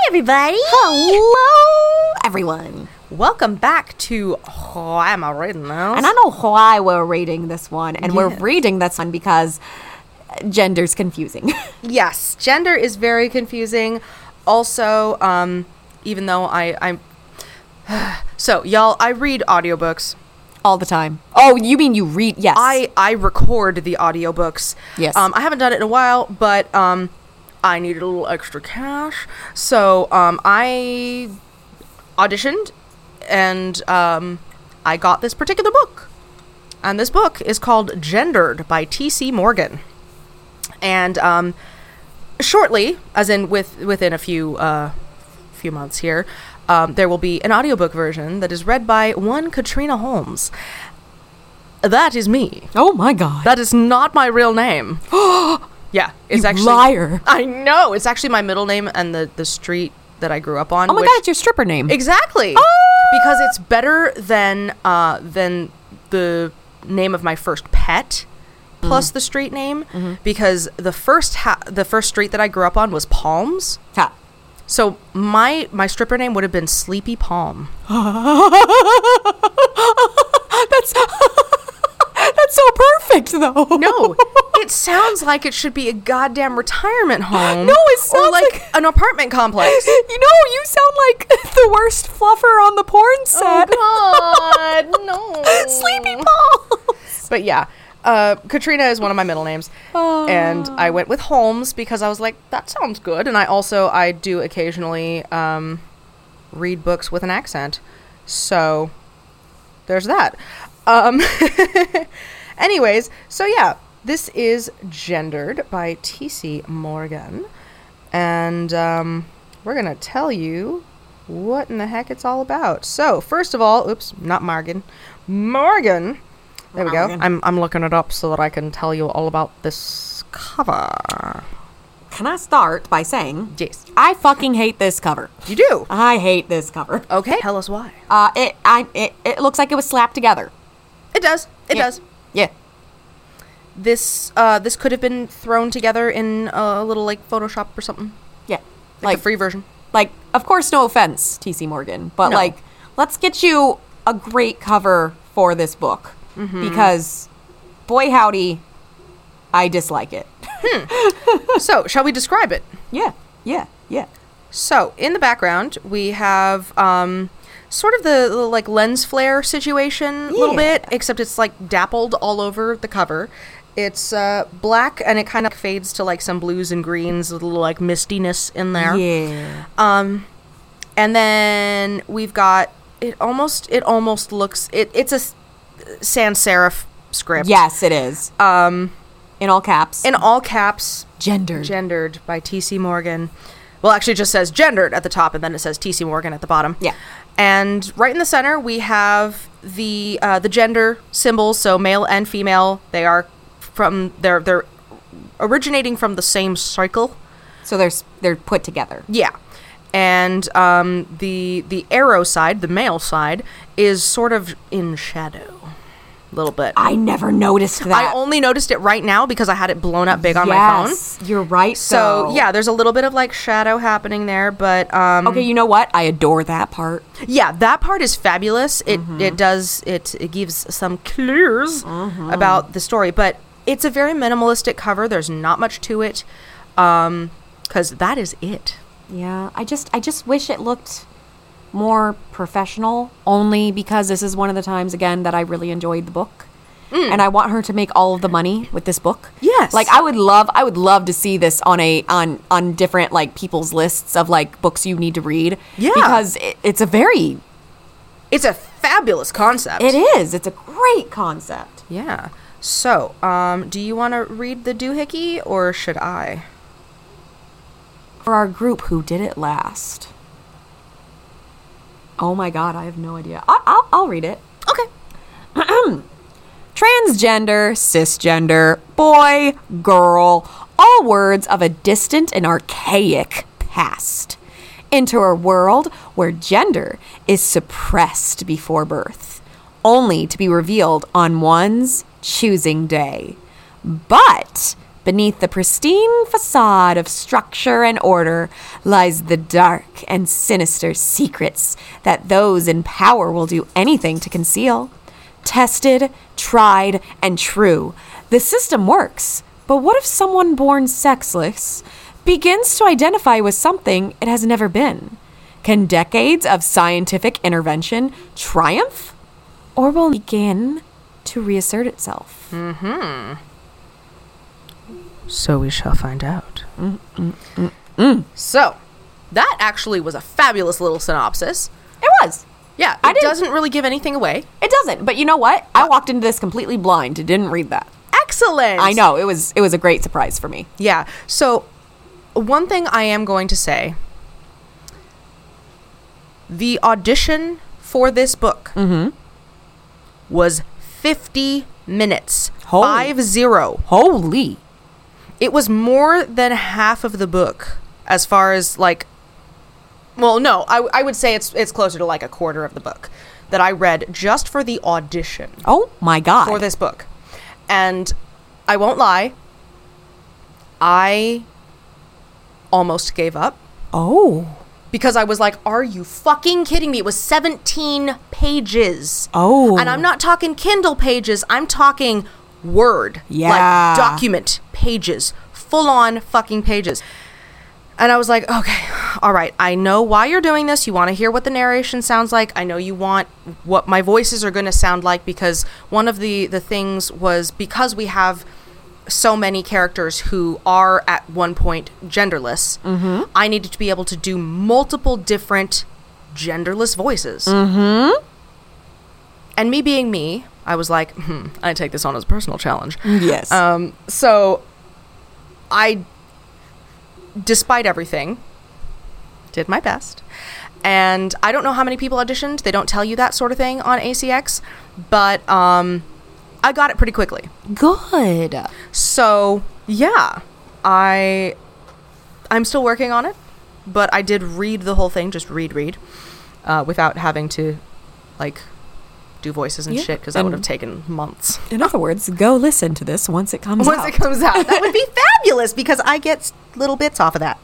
everybody. Hello, everyone. Welcome back to Why Am I Reading This? And I know why we're reading this one, and we're Yes. reading this one because gender's confusing. Yes, gender is very confusing. Also, even though I'm... So, y'all, I read audiobooks. All the time. Oh, you mean you read? Yes. I record the audiobooks. Yes. I haven't done it in a while, but I needed a little extra cash. So I auditioned and I got this particular book. And this book is called Gendered by T.C. Morgan. And shortly, as in within a few months here, there will be an audiobook version that is read by one Katrina Holmes. That is me. Oh my God. That is not my real name. Yeah, it's You actually liar. I know. It's actually my middle name and the street that I grew up on. Oh my God, it's your stripper name. Exactly. Oh! Because it's better than the name of my first pet plus the street name, because the first street that I grew up on was Palms. Ha. So my stripper name would have been Sleepy Palm. That's so perfect, though. No, it sounds like it should be a goddamn retirement home. No, it or sounds like an apartment complex. You know, you sound like the worst fluffer on the porn set. Oh God, no. Sleepy Balls. But yeah, Katrina is one of my middle names, and I went with Holmes because I was like, that sounds good. And I do occasionally read books with an accent, so there's that. Anyways, so yeah, this is Gendered by T.C. Morgan, and we're gonna tell you what in the heck it's all about. So first of all, oops, not Morgan. There we go. Morgan. I'm looking it up so that I can tell you all about this cover. Can I start by saying, Yes, I fucking hate this cover. you do. I hate this cover. Okay, tell us why. It looks like it was slapped together. It does. It Yeah. does. Yeah. This could have been thrown together in a little like Photoshop or something, Yeah. like the free version. Like, of course, no offense, T.C. Morgan, but No. like, let's get you a great cover for this book because, boy howdy, I dislike it. So, shall we describe it? Yeah. So, in the background, we have sort of the like lens flare situation a little Yeah. bit, except it's like dappled all over the cover. It's black and it kind of fades to like some blues and greens, a little like mistiness in there. Yeah. And then we've got it almost looks it's a sans serif script. Yes, it is. In all caps. In all caps, gendered. Gendered by T.C. Morgan. Well, actually, it just says Gendered at the top, and then it says T.C. Morgan at the bottom. Yeah. And right in the center, we have the gender symbols, so male and female. They are they're originating from the same cycle. So they're put together. Yeah. And the arrow side, the male side, is sort of in shadow. A little bit. I never noticed that. I only noticed it right now because I had it blown up big on my phone. You're right. So, yeah, there's a little bit of, like, shadow happening there, but... Okay, you know what? I adore that part. Yeah, that part is fabulous. It gives some clues about the story, but it's a very minimalistic cover. There's not much to it, because that is it. Yeah, I just wish it looked more professional, only because this is one of the times, again, that I really enjoyed the book. And I want her to make all of the money with this book. Yes. Like, I would love to see this on different, like, people's lists of, like, books you need to read. Yeah. Because it's a fabulous concept. it is. It's a great concept. Yeah. So, do you want to read the doohickey, or should I? For our group who did it last. Oh my God, I have no idea. I'll read it. Okay. Transgender, cisgender, boy, girl, all words of a distant and archaic past. Into a world where gender is suppressed before birth, only to be revealed on one's choosing day. But beneath the pristine facade of structure and order lies the dark and sinister secrets that those in power will do anything to conceal. Tested, tried, and true, the system works. But what if someone born sexless begins to identify with something it has never been? Can decades of scientific intervention triumph? Or will it begin to reassert itself? So we shall find out. So, that actually was a fabulous little synopsis. It was. Yeah, I it did- doesn't really give anything away. It doesn't. But you know what? I walked into this completely blind. Didn't read that. Excellent! I know. It was a great surprise for me. Yeah, so one thing I am going to say, the audition for this book was 50 minutes. Holy. 50. Holy. It was more than half of the book as far as like, well, no, I would say it's closer to like a quarter of the book that I read just for the audition Oh my God. for this book. And I won't lie, I almost gave up Oh. because I was like, are you fucking kidding me? It was 17 pages. Oh. And I'm not talking Kindle pages, I'm talking Word. Yeah. Like document pages, full on fucking pages. And I was like, okay, all right, I know why you're doing this. You want to hear what the narration sounds like. I know you want what my voices are going to sound like, because one of the things was, because we have so many characters who are at one point genderless, I needed to be able to do multiple different genderless voices. And me being me, I was like, I take this on as a personal challenge. Yes. So I, despite everything, did my best. And I don't know how many people auditioned. They don't tell you that sort of thing on ACX, but I got it pretty quickly. Good. So yeah, I'm still working on it, but I did read the whole thing, just read, without having to like do voices and Yeah, shit, because that would have and- taken months. In other words, go listen to this once it comes Once out. it comes out, that would be fabulous, because I get little bits off of that.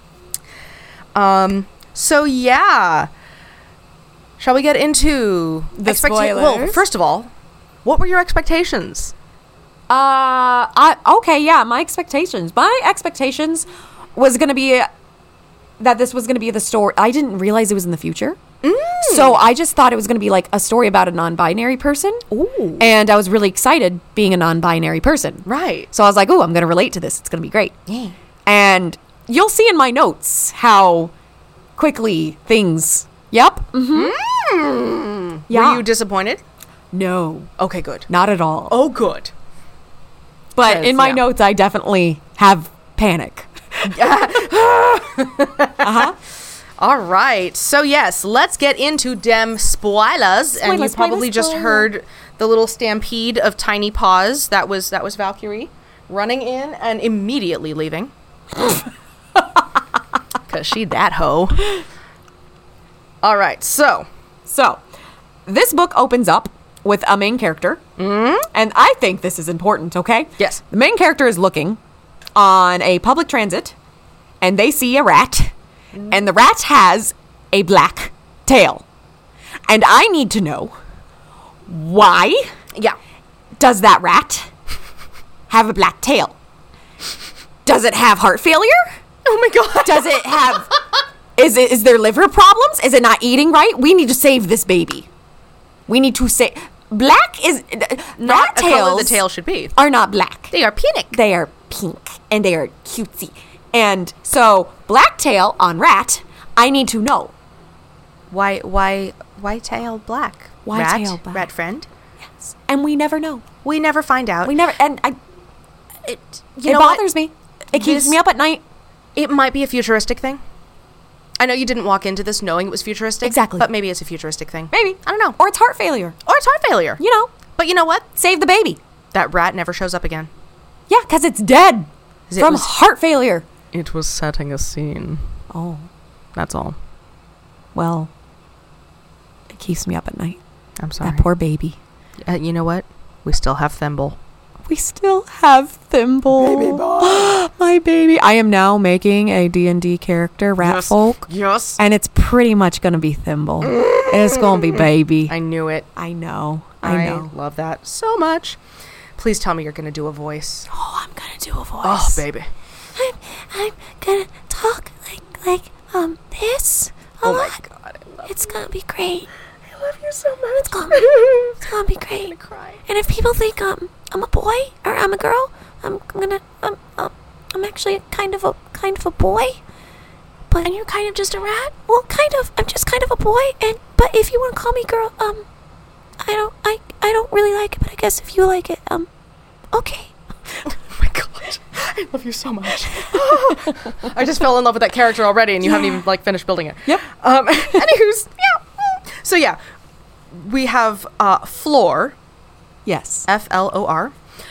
So yeah, shall we get into The Well, spoilers? first of all, what were your expectations? Okay, yeah, my expectations. My expectations was going to be that this was going to be the story. I didn't realize it was in the future. So I just thought it was going to be like a story about a non-binary person. Ooh. And I was really excited being a non-binary person. Right. So I was like, ooh, I'm going to relate to this. It's going to be great. Yeah. And you'll see in my notes how quickly things... Yep. Mm-hmm. Yeah. Were you disappointed? No, Okay, good. not at all. Oh, good. But 'cause, in my yeah. notes, I definitely have panic. All right. So yes, let's get into dem spoilers. And you Spoilers, probably spoilers, just spoilers. heard the little stampede of tiny paws. That was Valkyrie running in and immediately leaving. Cause she that hoe. All right. So So, this book opens up with a main character. And I think this is important, okay? Yes. The main character is looking on a public transit, and they see a rat, and the rat has a black tail. And I need to know, why yeah. does that rat have a black tail? Does it have heart failure? Oh my god. Does it have... Is there liver problems? Is it not eating right? We need to save this baby. We need to save... Black is... Not rat a color tails the tail should be. are not black. They are pink. They are pink, and they are cutesy. And so, black tail on rat, I need to know. Why tail black? Why rat? tail black? Rat friend? Yes. And we never know. We never find out. We never... And it it bothers me. It keeps This- me up at night. It might be a futuristic thing. I know you didn't walk into this knowing it was futuristic. Exactly. But maybe it's a futuristic thing. Maybe. I don't know. Or it's heart failure. Or it's heart failure. You know, But you know what? save the baby. That rat never shows up again. Yeah, because it's dead It from was- heart failure. It was setting a scene. Oh, That's all. well, it keeps me up at night. I'm sorry. That poor baby. You know what? We still have Thimble. we still have Thimble. Baby boy. My baby. I am now making a D&D character, Rat Folk. Yes. And it's pretty much going to be Thimble. It's going to be baby. I knew it. I know. I know. love that so much. Please tell me you're going to do a voice. Oh, I'm going to do a voice. Oh, baby. I'm going to talk like this. Oh, my God. It's going to be great. I love you so much. It's gonna be great. I'm gonna cry. And if people think I'm a boy or I'm a girl, I'm actually kind of a boy. But and you're kind of just a rat. Well, kind of. I'm just kind of a boy. But if you want to call me girl, I don't really like it. But I guess if you like it, okay. Oh my God. I love you so much. I just fell in love with that character already, and you haven't even finished building it. Yep. Anywho's, yeah. So yeah, we have Floor. Yes. Flor.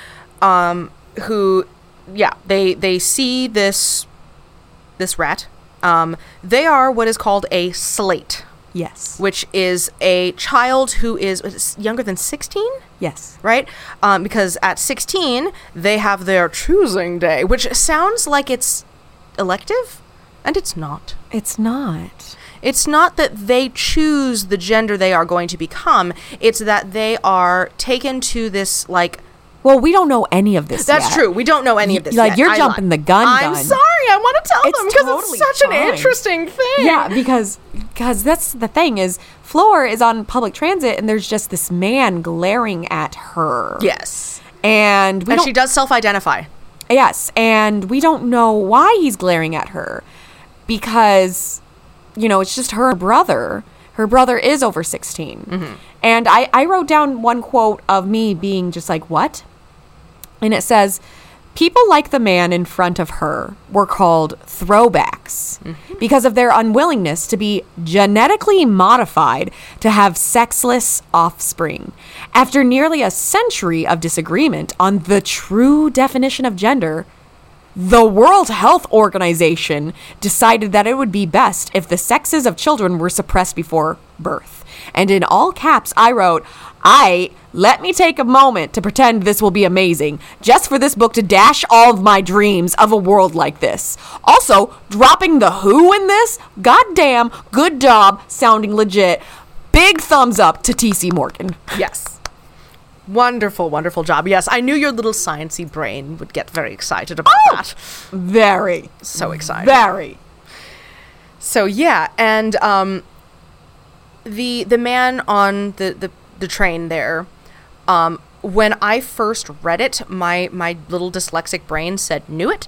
Who, yeah, they see this rat. They are what is called a slate. Yes. Which is a child who is younger than 16. Yes. Right? Because at 16, they have their choosing day, which sounds like it's elective, and it's not. It's not. It's not that they choose the gender they are going to become. It's that they are taken to this, Well, we don't know any of this That's yet. true. We don't know any of this yet. You're jumping the gun. I'm sorry. I want to tell It's them because totally it's such fine. an interesting thing. Yeah, because that's the thing is Floor is on public transit and there's just this man glaring at her. Yes. And she does self-identify. Yes, and we don't know why he's glaring at her because, it's just her brother. Her brother is over 16. Mm-hmm. And I wrote down one quote of me being just like, what? And it says, people like the man in front of her were called throwbacks because of their unwillingness to be genetically modified to have sexless offspring. After nearly a century of disagreement on the true definition of gender, the World Health Organization decided that it would be best if the sexes of children were suppressed before birth. And in all caps, I wrote, let me take a moment to pretend this will be amazing, just for this book to dash all of my dreams of a world like this. Also, dropping the who in this? Goddamn, good job, sounding legit. Big thumbs up to T.C. Morgan. Yes. Wonderful, wonderful job. Yes, I knew your little sciencey brain would get very excited about that. Very. So excited. Very. So yeah, and the man on the train there, when I first read it, my little dyslexic brain said knew it.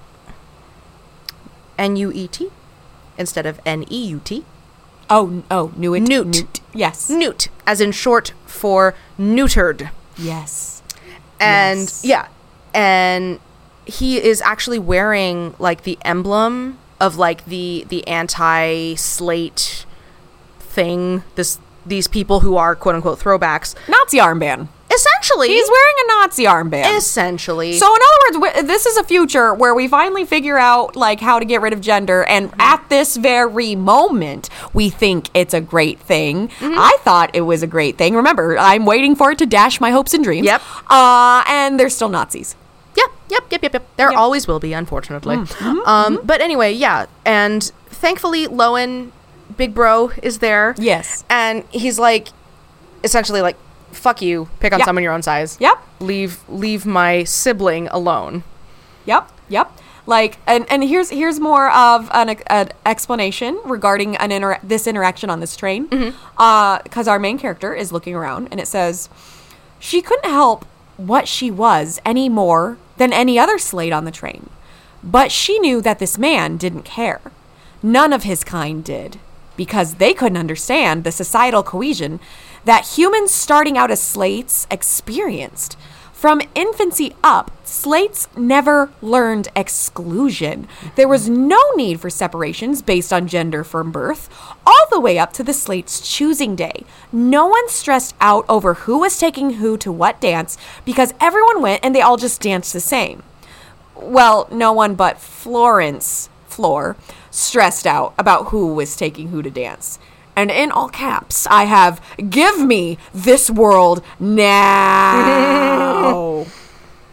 N-U-E-T instead of N-E-U-T. Oh, knew it. Newt. Yes. Newt, as in short for neutered. Yes. And Yes. yeah, and he is actually wearing the emblem of the anti-slate thing. These people who are quote unquote throwbacks. Nazi armband. Essentially, He's wearing a Nazi armband. essentially. So in other words, this is a future where we finally figure out how to get rid of gender, and at this very moment, we think it's a great thing. I thought it was a great thing. Remember, I'm waiting for it to dash my hopes and dreams. Yep. And they're still Nazis. Yep. There always will be, unfortunately. But anyway, yeah. And thankfully, Lowen, Big Bro, is there. Yes. And he's essentially fuck you, pick on someone your own size. Yep. Leave my sibling alone. Yep. And here's more of an explanation regarding this interaction on this train. Because our main character is looking around, and it says, she couldn't help what she was any more than any other slate on the train. But she knew that this man didn't care. None of his kind did, because they couldn't understand the societal cohesion that humans starting out as slates experienced. From infancy up, slates never learned exclusion. There was no need for separations based on gender from birth, all the way up to the slate's choosing day. No one stressed out over who was taking who to what dance, because everyone went and they all just danced the same. Well, no one but Floor, stressed out about who was taking who to dance. And in all caps, I have, give me this world now.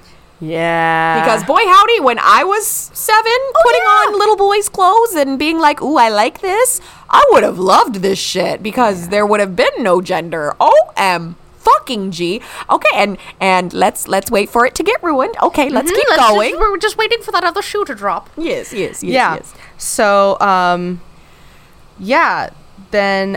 Yeah. Because boy howdy, when I was 7, putting on little boys' clothes and being like, ooh, I like this, I would have loved this shit because there would have been no gender. OM fucking G. Okay, and let's wait for it to get ruined. Okay, let's keep going. We're just waiting for that other shoe to drop. Yes. Yeah. So, yeah, then,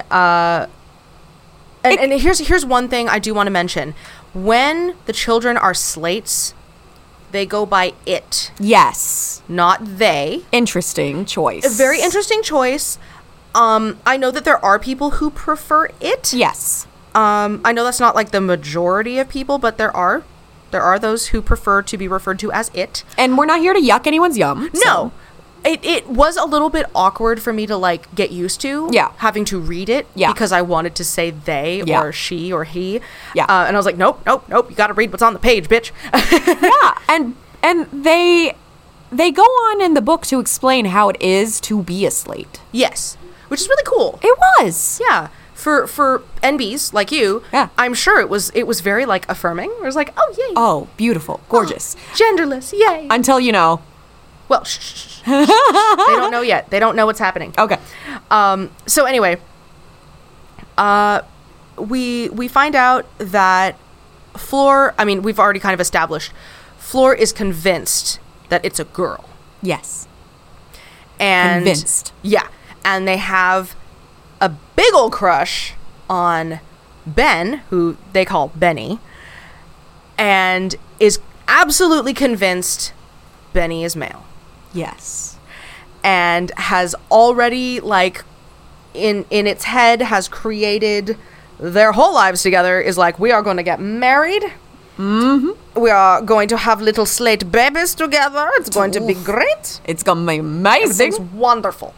and here's one thing I do want to mention. When the children are slates, they go by it, Yes. not they. Interesting choice. A very interesting choice. I know that there are people who prefer it. Yes. I know that's not like the majority of people, but there are those who prefer to be referred to as it. And we're not here to yuck anyone's yum. No. so- It was a little bit awkward for me to like get used to. Yeah. Having to read it. Yeah. Because I wanted to say they Yeah. or she or he. Yeah. And I was like, nope. You got to read what's on the page, bitch. Yeah, and they go on in the book to explain how it is to be a slate. Yes. Which is really cool. It was. Yeah. For NBs like you, Yeah. I'm sure it was very like affirming. It was like, oh yay. Oh, beautiful, gorgeous. Genderless, yay. Until you know. Well, shh. They don't know yet. They don't know what's happening. Okay. So anyway, we find out that Fleur, I mean, we've already kind of established, Fleur is convinced that it's a girl. Yes. And Convinced. Yeah. And they have a big old crush on Ben, who they call Benny, and is absolutely convinced Benny is male. Yes. And has already, like, in its head, has created their whole lives together, is like, we are going to get married. Mm-hmm. We are going to have little slate babies together. It's going to be great. It's gonna be amazing. Everything's wonderful.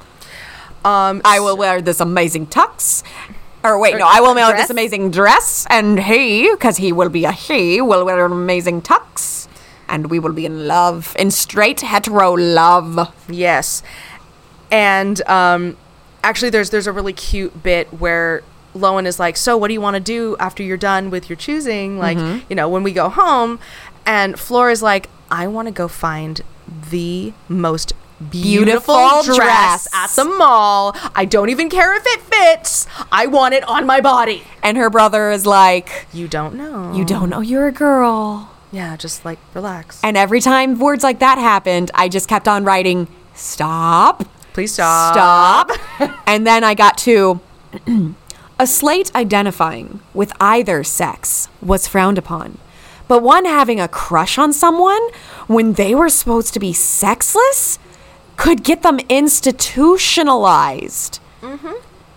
I will wear this amazing tux. Or wait, no, I will wear dress? this amazing dress, and he, because he will be a he, will wear an amazing tux, and we will be in love, in straight hetero love. Yes. And actually there's a really cute bit where Lowen is like, so what do you want to do after you're done with your choosing? Like, you know, when we go home. And Fleur is like, I want to go find the most beautiful dress at the mall. I don't even care if it fits. I want it on my body. And her brother is like, You don't know. you don't know you're a girl. Yeah, just like relax. And every time words like that happened, I just kept on writing, stop. Please stop. And then I got to, a slate identifying with either sex was frowned upon. But one having a crush on someone when they were supposed to be sexless could get them institutionalized. Mm-hmm.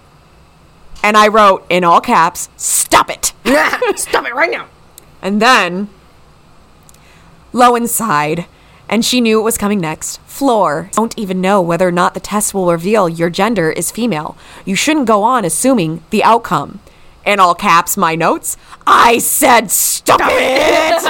And I wrote in all caps, stop it. Stop it right now. And then Lowen sighed, and she knew it was coming next. Fleur, don't even know whether or not the test will reveal your gender is female. You shouldn't go on assuming the outcome. In all caps, my notes, I said stop it!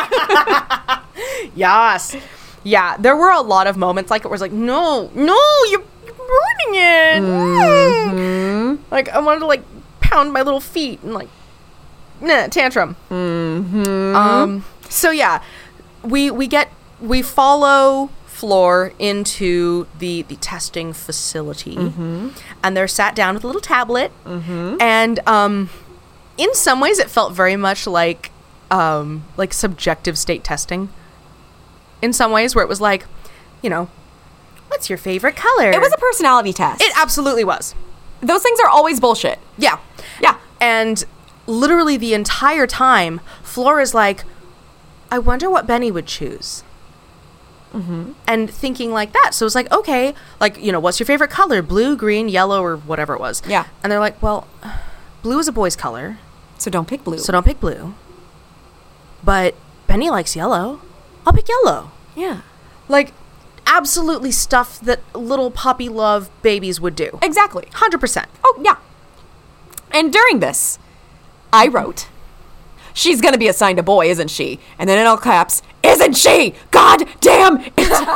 Yes. Yeah, there were a lot of moments like it was like, no, you're ruining it. Mm. Like, I wanted to, like, pound my little feet and, like, tantrum. Mm-hmm. So, yeah, we follow Fleur into the testing facility. Mm-hmm. And they're sat down with a little tablet. Mm-hmm. And, in some ways, it felt very much like subjective state testing. In some ways, where it was like, you know, what's your favorite color? It was a personality test. It absolutely was. Those things are always bullshit. Yeah. Yeah. And literally the entire time, Fleur is like, I wonder what Benny would choose. Mm-hmm. And thinking like that. So it's like, okay, like, you know, what's your favorite color? Blue, green, yellow, or whatever it was. Yeah. And they're like, well, blue is a boy's color. So don't pick blue. So don't pick blue. But Benny likes yellow. I'll pick yellow. Yeah. Like, absolutely stuff that little puppy love babies would do. Exactly. 100%. Oh, yeah. And during this, I wrote, she's going to be assigned a boy, isn't she? And then in all caps, isn't she? God damn it.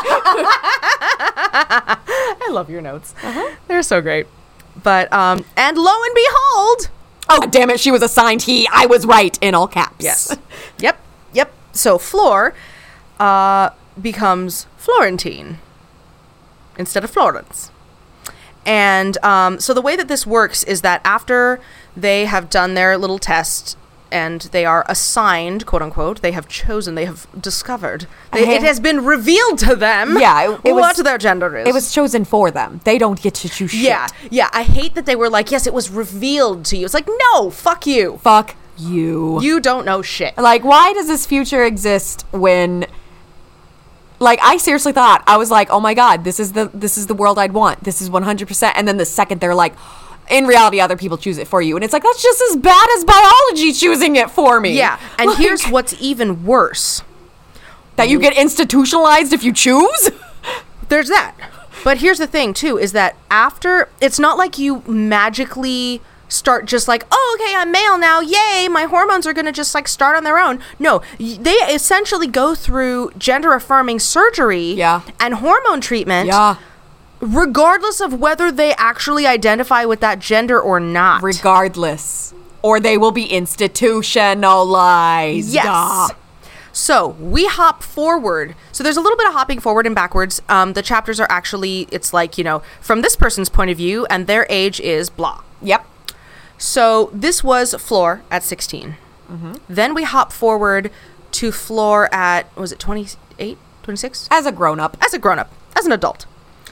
I love your notes. They're so great. But, and lo and behold. Oh, God damn it. She was assigned he. I was right in all caps. Yes. Yep. So Fleur becomes Florentine instead of Florence. And so the way that this works is that after they have done their little test and they are assigned, quote unquote, they have chosen, they have discovered, it has been revealed to them what their gender is. It was chosen for them. They don't get to choose shit. Yeah. I hate that they were like, yes, it was revealed to you. It's like, no, fuck you. Fuck you. You don't know shit. Like, why does this future exist when... Like, I seriously thought, I was like, oh my God, this is the world I'd want. This is 100%. And then the second they're like, in reality, other people choose it for you. And it's like, that's just as bad as biology choosing it for me. Yeah. And like, here's what's even worse. That you get institutionalized if you choose? There's that. But here's the thing, too, is that after, it's not like you magically start just like, oh, okay, I'm male now, yay, my hormones are going to just like start on their own. No, they essentially go through gender affirming surgery and hormone treatment regardless of whether they actually identify with that gender or not. Regardless. Or they will be institutionalized. Yes. So we hop forward. So there's a little bit of hopping forward and backwards. The chapters are actually, it's like, you know, from this person's point of view and their age is blah. Yep. So this was Flor at 16. Mm-hmm. Then we hop forward to Flor at, was it 28, 26? As a grown-up. As an adult.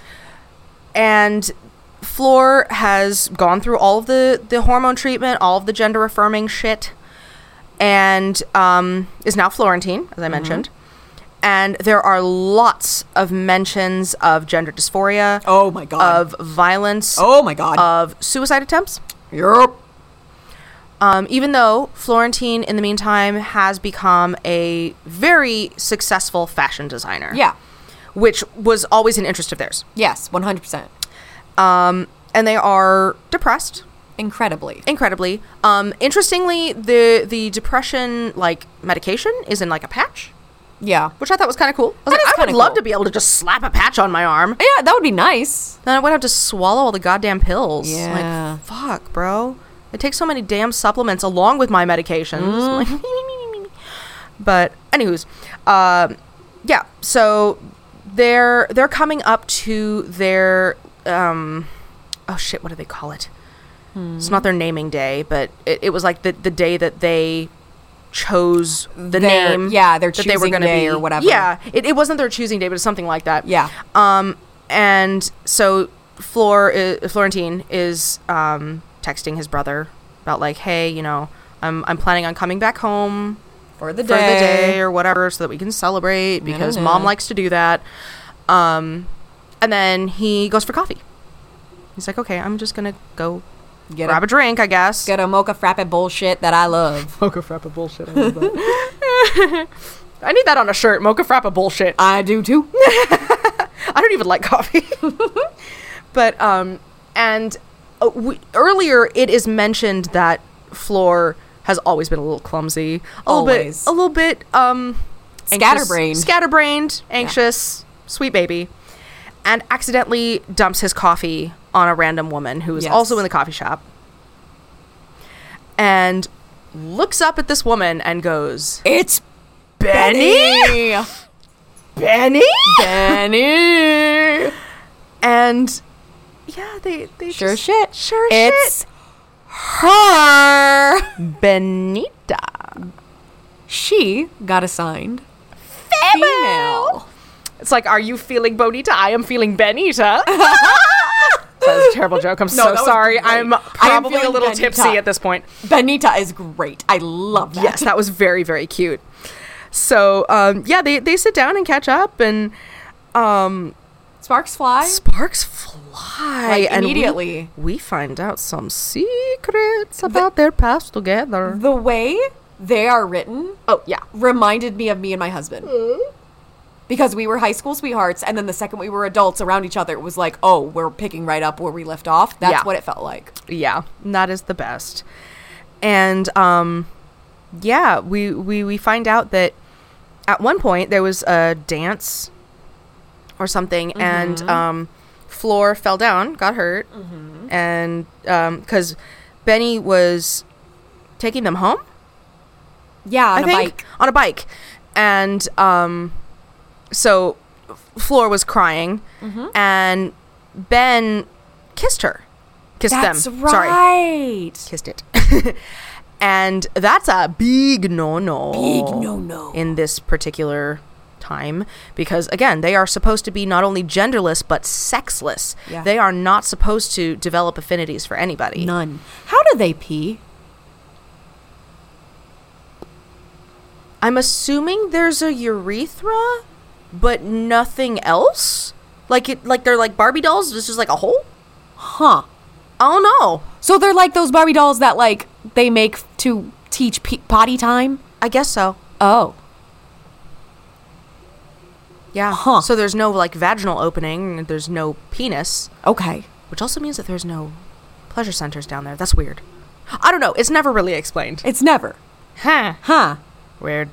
And Flor has gone through all of the hormone treatment, all of the gender affirming shit, and is now Florentine, as I mentioned. And there are lots of mentions of gender dysphoria. Oh my God. Of violence. Oh my God. Of suicide attempts. Yep. Even though Florentine, in the meantime, has become a very successful fashion designer. Yeah. Which was always an interest of theirs. Yes, 100%. And they are depressed. Incredibly. Interestingly, the depression, like, medication is in, like, a patch. Yeah. Which I thought was kind of cool. I would love to be able to just slap a patch on my arm. Yeah, that would be nice. Then I would have to swallow all the goddamn pills. Yeah. Like, fuck, bro. I take so many damn supplements along with my medications. Like, but, anywho's, yeah, so they're coming up to their, oh shit, what do they call it? It's not their naming day, but it was like the day that they chose the name. Yeah, their that choosing they were gonna day be, or whatever. Yeah, it wasn't their choosing day, but it's something like that. Yeah. And so Florentine is texting his brother about like, hey, you know, I'm planning on coming back home for the day or whatever, so that we can celebrate because mom likes to do that. And then he goes for coffee. He's like, okay, I'm just gonna go grab a drink, I guess. Get a mocha frappe bullshit that I love. Mocha frappe bullshit. I love that. I need that on a shirt. Mocha frappe bullshit. I do too. I don't even like coffee. But earlier it is mentioned that Flor has always been a little clumsy, a little bit scatterbrained, anxious, sweet baby, and accidentally dumps his coffee on a random woman who is also in the coffee shop, and looks up at this woman and goes, "It's Benny! Benny! And yeah, they sure just, shit. It's her, Benita. She got assigned female. It's like, are you feeling Bonita? I am feeling Benita. That was a terrible joke. I'm so sorry. I'm probably a little tipsy at this point. Benita is great. I love that. Yes, that was very, very cute. So, yeah, they sit down and catch up, and sparks fly. Like, and immediately. We find out some secrets about their past together. The way they are written, reminded me of me and my husband. Because we were high school sweethearts, and then the second we were adults around each other, it was like, oh, we're picking right up where we left off. That's what it felt like. Yeah, that is the best. And, yeah, we find out that at one point there was a dance or something, and Flor fell down, got hurt, and because Benny was taking them home? Yeah, on a bike. On a bike. And so Fleur was crying, and Ben kissed her. Kissed That's them. right. Sorry. Kissed it. And that's a big no-no. Big no-no. In this particular time. Because, again, they are supposed to be not only genderless, but sexless. Yeah. They are not supposed to develop affinities for anybody. None. How do they pee? I'm assuming there's a urethra, but nothing else? Like they're like Barbie dolls? It's just like a hole? Huh. I don't know. So they're like those Barbie dolls that, like, they make to teach potty time? I guess so. Oh. Yeah. Huh. So there's no, like, vaginal opening. There's no penis. Okay. Which also means that there's no pleasure centers down there. That's weird. I don't know. It's never really explained. It's never. Huh. Huh. Weird.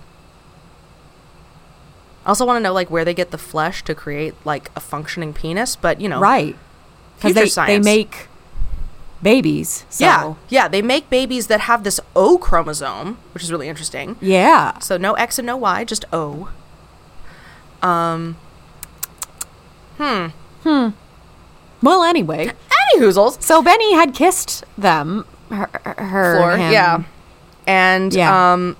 I also want to know, like, where they get the flesh to create, like, a functioning penis. But, you know. Right. Because Future they science. make babies. So. Yeah. Yeah. They make babies that have this O chromosome, which is really interesting. Yeah. So no X and no Y, just O. Well, anyway. Any hoozles. So Benny had kissed them. Her Floor, him. yeah. And, Yeah.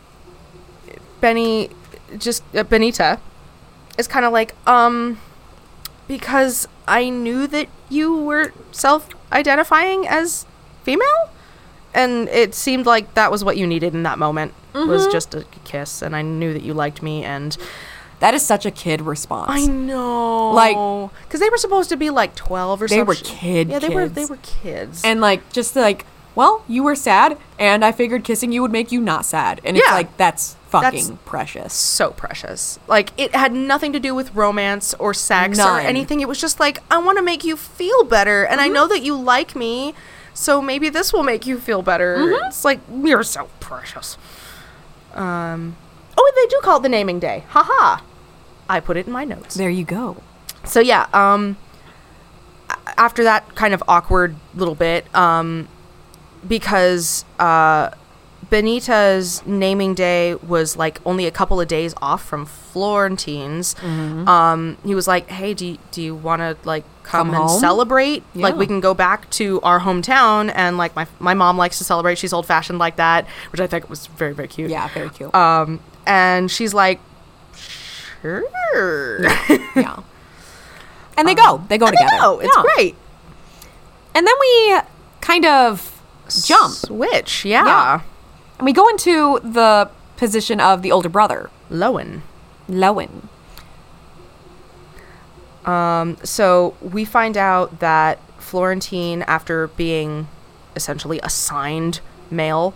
Benita is kind of like, because I knew that you were self-identifying as female, and it seemed like that was what you needed in that moment, was just a kiss, and I knew that you liked me, and... That is such a kid response. I know. Like... Because they were supposed to be, like, 12 or something. They were kids. Yeah, they were kids. And, like, just like, well, you were sad, and I figured kissing you would make you not sad. And it's Yeah. like, that's fucking precious. So precious. Like, it had nothing to do with romance or sex or None. anything. It was just like, I want to make you feel better, and I know that you like me, so maybe this will make you feel better. It's like, you're so precious. Oh, they do call it the naming day. Haha. I put it in my notes. There you go. So yeah, after that kind of awkward little bit, because Benita's naming day was like only a couple of days off from Florentine's, he was like, hey, do you want to like come and home? celebrate? Like, Yeah. we can go back to our hometown, and like my mom likes to celebrate. She's old fashioned like that, which I think was very, very cute. Yeah, very cute. And she's like, sure. Yeah. And they go. They go together. Oh, it's Yeah. great. And then we kind of jump. Switch, yeah. Yeah. And we go into the position of the older brother, Lowen. Lowen. So we find out that Florentine, after being essentially assigned male,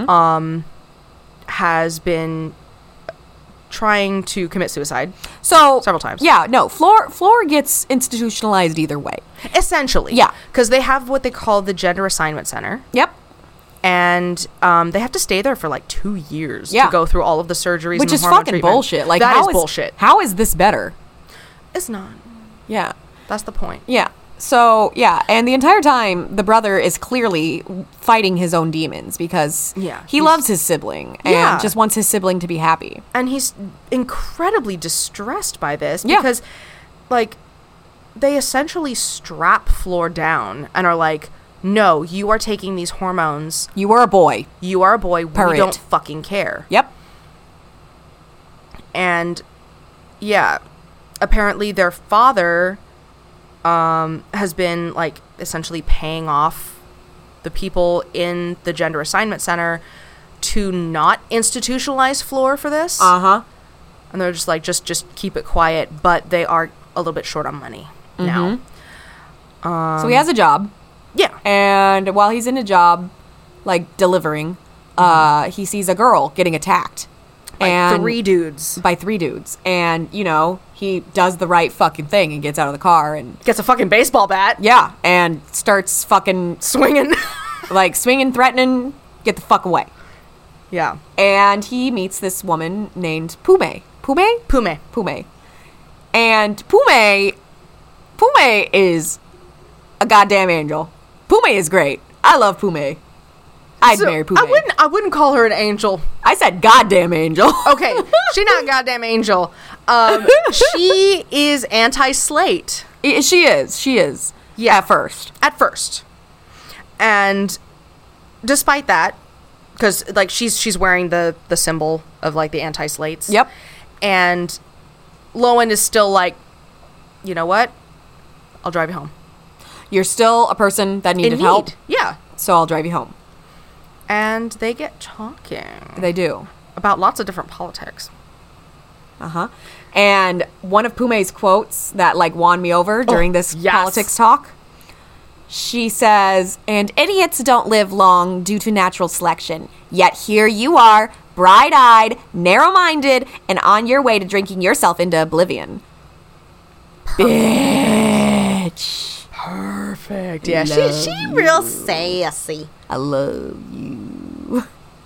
has been trying to commit suicide So several times. Yeah, no. Fleur gets institutionalized either way. Essentially. Yeah. Because they have what they call the Gender Assignment Center. Yep. And they have to stay there for like 2 years Yeah. to go through all of the surgeries Which and is hormone fucking treatment. bullshit. Like, that how is bullshit. How is this better? It's not. Yeah. That's the point. Yeah. So, yeah. And the entire time, the brother is clearly fighting his own demons because Yeah, he he's- loves his sibling and Yeah. just wants his sibling to be happy. And he's incredibly distressed by this Yeah. because, like, they essentially strap Fleur down and are like, no, you are taking these hormones. You were a boy. You are a boy. We Period. don't fucking care. Yep. And, yeah, apparently their father has been, like, essentially paying off the people in the Gender Assignment Center to not institutionalize Fleur for this. Uh-huh. And they're just like, just keep it quiet. But they are a little bit short on money now. So he has a job. Yeah. And while he's in a job, like, delivering, he sees a girl getting attacked. Like 3 dudes. By 3 dudes. And, you know, he does the right fucking thing and gets out of the car and... Gets a fucking baseball bat. Yeah. And starts fucking, Swinging. like, swinging, threatening, get the fuck away. Yeah. And he meets this woman named Pume. Pume? Pume. Pume. And Pume is a goddamn angel. Pume is great. I love Pume. I'd marry Pume. I wouldn't call her an angel. I said goddamn angel. Okay, she's not a goddamn angel. She is anti-slate. She is. Yeah. At first. And despite that, because like she's wearing the symbol of like the anti-slates. Yep. And Lowen is still like, you know what? I'll drive you home. You're still a person that needed In need. help. Yeah. So I'll drive you home. And they get talking They do. about lots of different politics. Uh-huh. And one of Pume's quotes that like won me over during this yes. politics talk, she says, "And idiots don't live long due to natural selection. Yet here you are, bright-eyed, narrow-minded, and on your way to drinking yourself into oblivion." Bitch. Perfect. Yeah, she real sassy. I love you.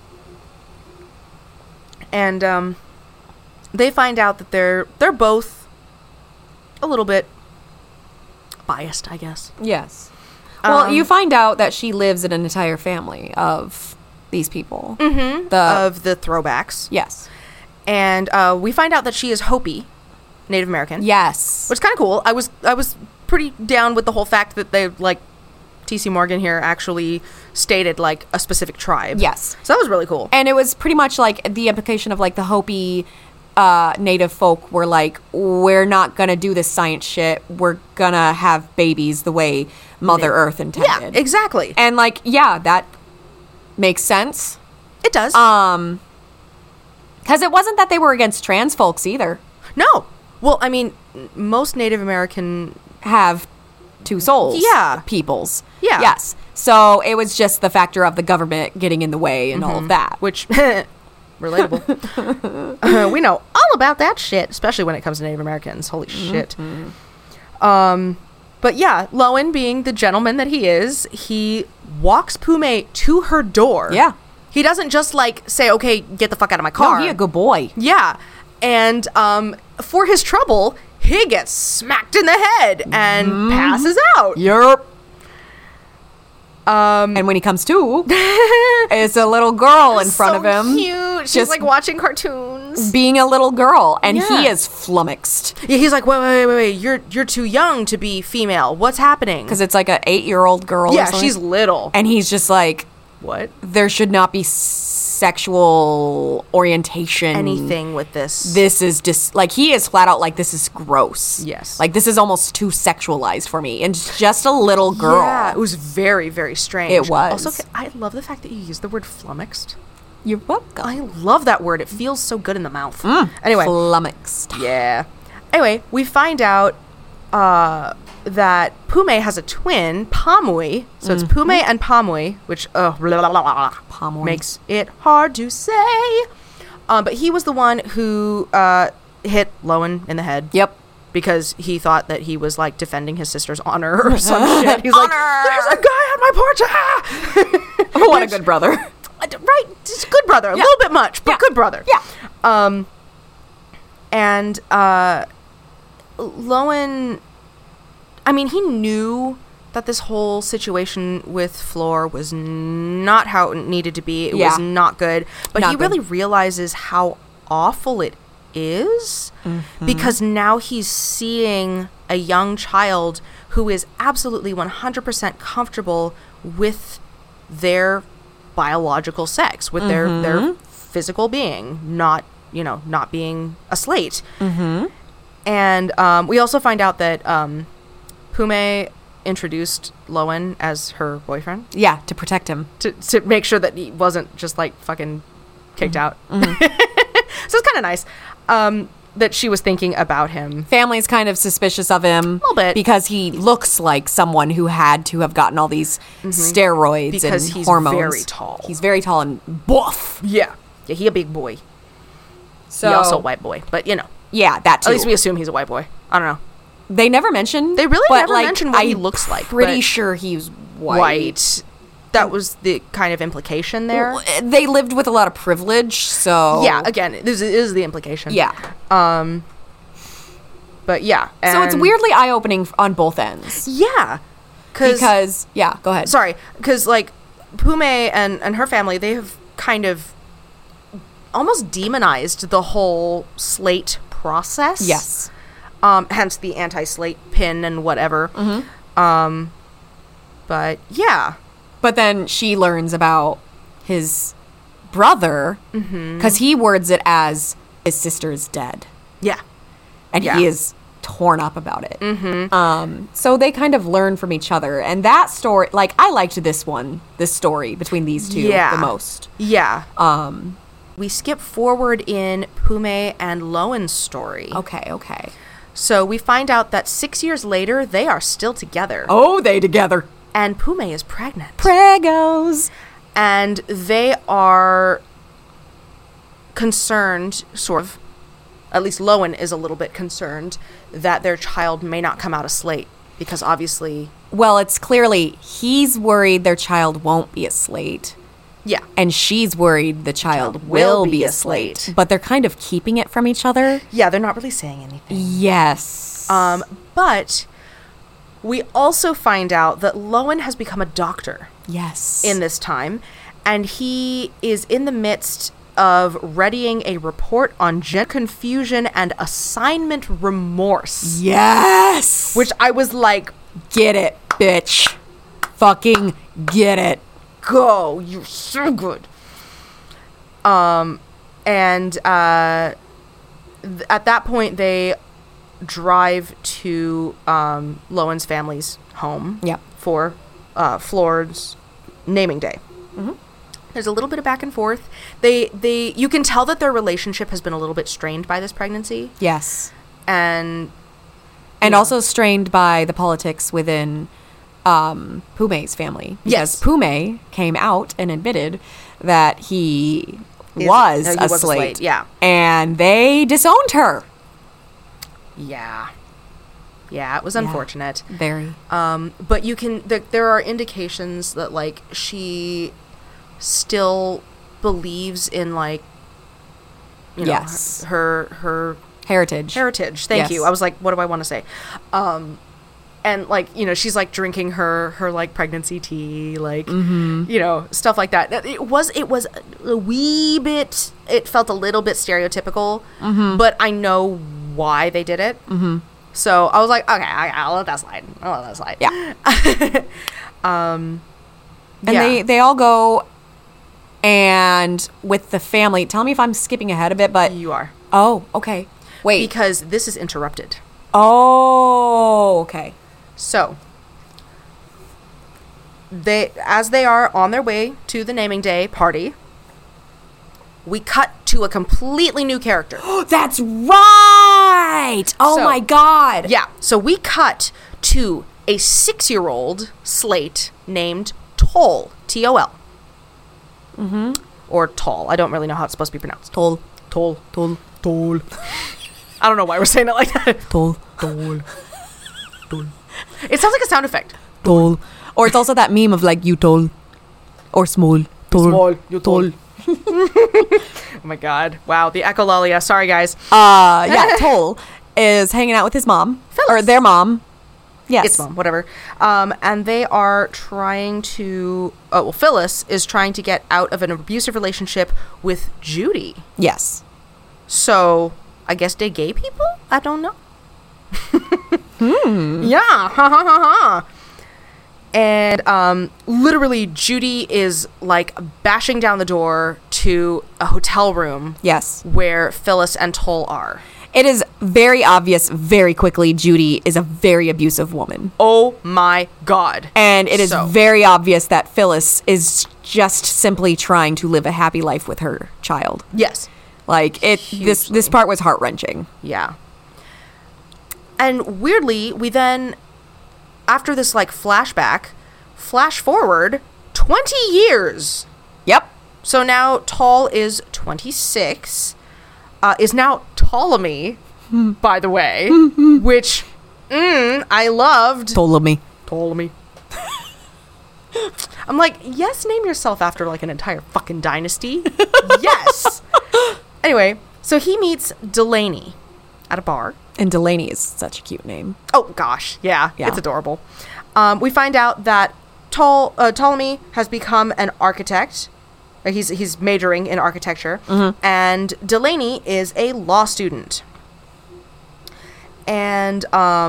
And they find out that they're both a little bit biased, I guess. Yes. Well, you find out that she lives in an entire family of these people. Mm-hmm. Of the throwbacks. Yes. And we find out that she is Hopi, Native American. Yes. Which is kind of cool. I was pretty down with the whole fact that they, like, T.C. Morgan here actually stated, like, a specific tribe. Yes. So that was really cool. And it was pretty much like the implication of like the Hopi native folk were like, we're not gonna do this science shit. We're gonna have babies the way Mother Earth intended. Yeah, exactly. And like, yeah, that makes sense. It does. Because it wasn't that they were against trans folks either. No. Well, I mean, most Native American Have two souls. Yeah. Peoples. Yeah. Yes. So it was just the factor of the government getting in the way and all of that. which relatable. We know all about that shit, especially when it comes to Native Americans. Holy shit. But yeah, Lowen, being the gentleman that he is, he walks Pume to her door. Yeah. He doesn't just like say, "Okay, get the fuck out of my car." Oh, he a good boy. Yeah. And for his trouble, he gets smacked in the head and passes out. Yerp. And when he comes to, it's a little girl in front of him. Cute. She's just like watching cartoons. being a little girl, and Yeah. he is flummoxed Yeah, he's like, wait. You're too young to be female. What's happening? because it's like a 8-year-old girl. Yeah, or something. she's little. and he's just like, What? there should not be sexual orientation. Anything with this? This is just like, he is flat out like, this is gross. Yes. Like, this is almost too sexualized for me, and it's just a little girl. Yeah, it was very, very strange. It was. Also, I love the fact that you used the word flummoxed. You're welcome. I love that word. It feels so good in the mouth. Anyway. Flummoxed. Yeah. Anyway, we find out that Pume has a twin, Pamui. So it's Pume and Pamui, which Pamui. makes it hard to say. But he was the one who hit Lowen in the head. Yep. Because he thought that he was like defending his sister's honor or some shit. He's like, "There's a guy on my porch!" Ah! What a good brother. Right, just good brother. A little bit much, but Yeah. good brother. Yeah. And Lowen, I mean, he knew that this whole situation with Floor was not how it needed to be. It Yeah. was not good. But Not he good. really realizes how awful it is because now he's seeing a young child who is absolutely 100% comfortable with their biological sex, with their physical being, not being a slate. And we also find out that Pume introduced Lowen as her boyfriend Yeah, to protect him. to make sure that he wasn't just like fucking kicked out. So it's kind of nice that she was thinking about him. Family's kind of suspicious of him. A Little bit. Because he looks like someone who had to have gotten all these steroids Because and he's hormones. very tall. He's very tall and buff. Yeah, he a big boy. So, He also a white boy, but yeah, that too. at least we assume he's a white boy. I don't know. They never mentioned. They really but, never like, mention what he looks like, Pretty but- sure he's white. White. That was the kind of implication there. Well, they lived with a lot of privilege, so Yeah, again, this is the implication. yeah. But yeah. So it's and- weirdly eye-opening on both ends. Yeah. Because yeah, go ahead. Sorry, because like Pume and her family, they have kind of almost demonized the whole slate process. Yes. Hence the anti-slate pin and whatever. But yeah. But then she learns about his brother because he words it as his sister is dead. Yeah. And Yeah. he is torn up about it. So they kind of learn from each other. And that story, like, I liked this story between these two the most. Yeah. We skip forward in Pume and Lowen's story. Okay. So we find out that 6 years later, they are still together. Oh, they together. And Pume is pregnant. Pregos. And they are concerned, sort of, at least Lowen is a little bit concerned, that their child may not come out a slate. Because obviously... Well, it's clearly he's worried their child won't be a slate. Yeah. And she's worried the child will be a slate. But they're kind of keeping it from each other. Yeah, they're not really saying anything. Yes. But we also find out that Lowen has become a doctor. Yes. In this time. And he is in the midst of readying a report on gender confusion and assignment remorse. Yes. Which I was like... Get it, bitch. Fucking get it. Go. You're so good. And at that point, they drive to Lowen's family's home for Flora's naming day. There's a little bit of back and forth. You can tell that their relationship has been a little bit strained by this pregnancy. Yes. And also strained by the politics within Pume's family. Because Pume came out and admitted that he was a slate. Yeah. And they disowned her. Yeah. Yeah, it was unfortunate. Very. But you can... There are indications that, like, she still believes in, like, you know, her heritage. Thank you. I was like, what do I want to say? And, like, you know, she's, like, drinking her like, pregnancy tea, like, you know, stuff like that. It was a wee bit... It felt a little bit stereotypical, but I know why they did it. So I was like, okay, I'll let that slide. Yeah. And they all go, and with the family... Tell me if I'm skipping ahead a bit, but... You are. Oh, okay. Wait. Because this is interrupted. Oh, okay. So, as they are on their way to the naming day party, we cut to a completely new character. That's right! Oh my god! Yeah, so we cut to a 6-year-old slate named Toll, T-O-L. Or Toll. I don't really know how it's supposed to be pronounced. Toll. I don't know why we're saying it like that. Toll. It sounds like a sound effect. Toll. Or it's also that meme of like, you toll. Or small. Toll. You toll. Oh my god. Wow, the echolalia. Sorry, guys. Yeah, Toll is hanging out with his mom. Phyllis. Or their mom. Yes. Its mom, whatever. And they are trying to... Oh, well, Phyllis is trying to get out of an abusive relationship with Judy. Yes. So, I guess they're gay people? I don't know. Yeah. Ha ha ha ha. And literally, Judy is like bashing down the door to a hotel room. Yes. Where Phyllis and Toll are. It is very obvious very quickly Judy is a very abusive woman. Oh my god. And it is very obvious that Phyllis is just simply trying to live a happy life with her child. Yes. Like, this part was heart-wrenching. Yeah. And weirdly, we then, after this, like, flashback, flash forward 20 years. Yep. So now Toll is 26, is now Ptolemy, by the way, which I loved. Ptolemy. I'm like, yes, name yourself after, like, an entire fucking dynasty. Yes. Anyway, so he meets Delaney at a bar. And Delaney is such a cute name. Oh, gosh. Yeah. It's adorable. We find out that Ptolemy has become an architect. He's majoring in architecture, and Delaney is a law student. And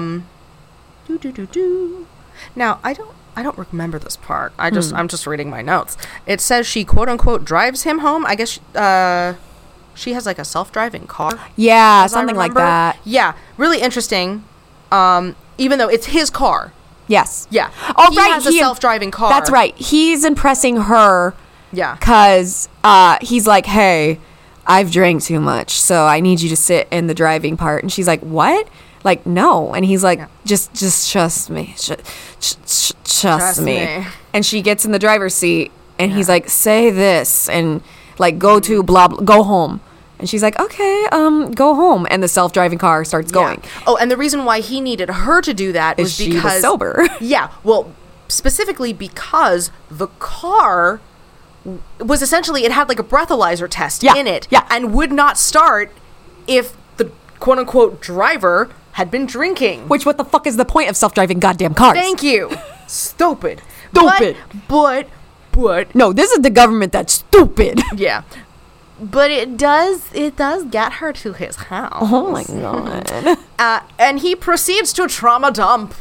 now I don't remember this part. I'm just reading my notes. It says she quote unquote drives him home. I guess she has like a self-driving car. Yeah, something like that. Yeah, really interesting. Even though it's his car. Yes. Yeah. Oh, he right. has a self-driving car. That's right. He's impressing her. Yeah. Because he's like, hey, I've drank too much, so I need you to sit in the driving part. And she's like, what? Like, no. And he's like, just trust me. Trust me. And she gets in the driver's seat, and he's like, say this, and like, go to blah, blah, go home. And she's like, okay, go home. And the self-driving car starts going. Oh, and the reason why he needed her to do that was she because... was sober. Yeah, well, specifically because the car was essentially, it had like a breathalyzer test in it. Yeah. And would not start if the quote-unquote driver had been drinking. Which, what the fuck is the point of self-driving goddamn cars? Thank you. Stupid. Stupid. But... No, this is the government that's stupid. Yeah. But it does get her to his house. Oh my god. And he proceeds to trauma dump.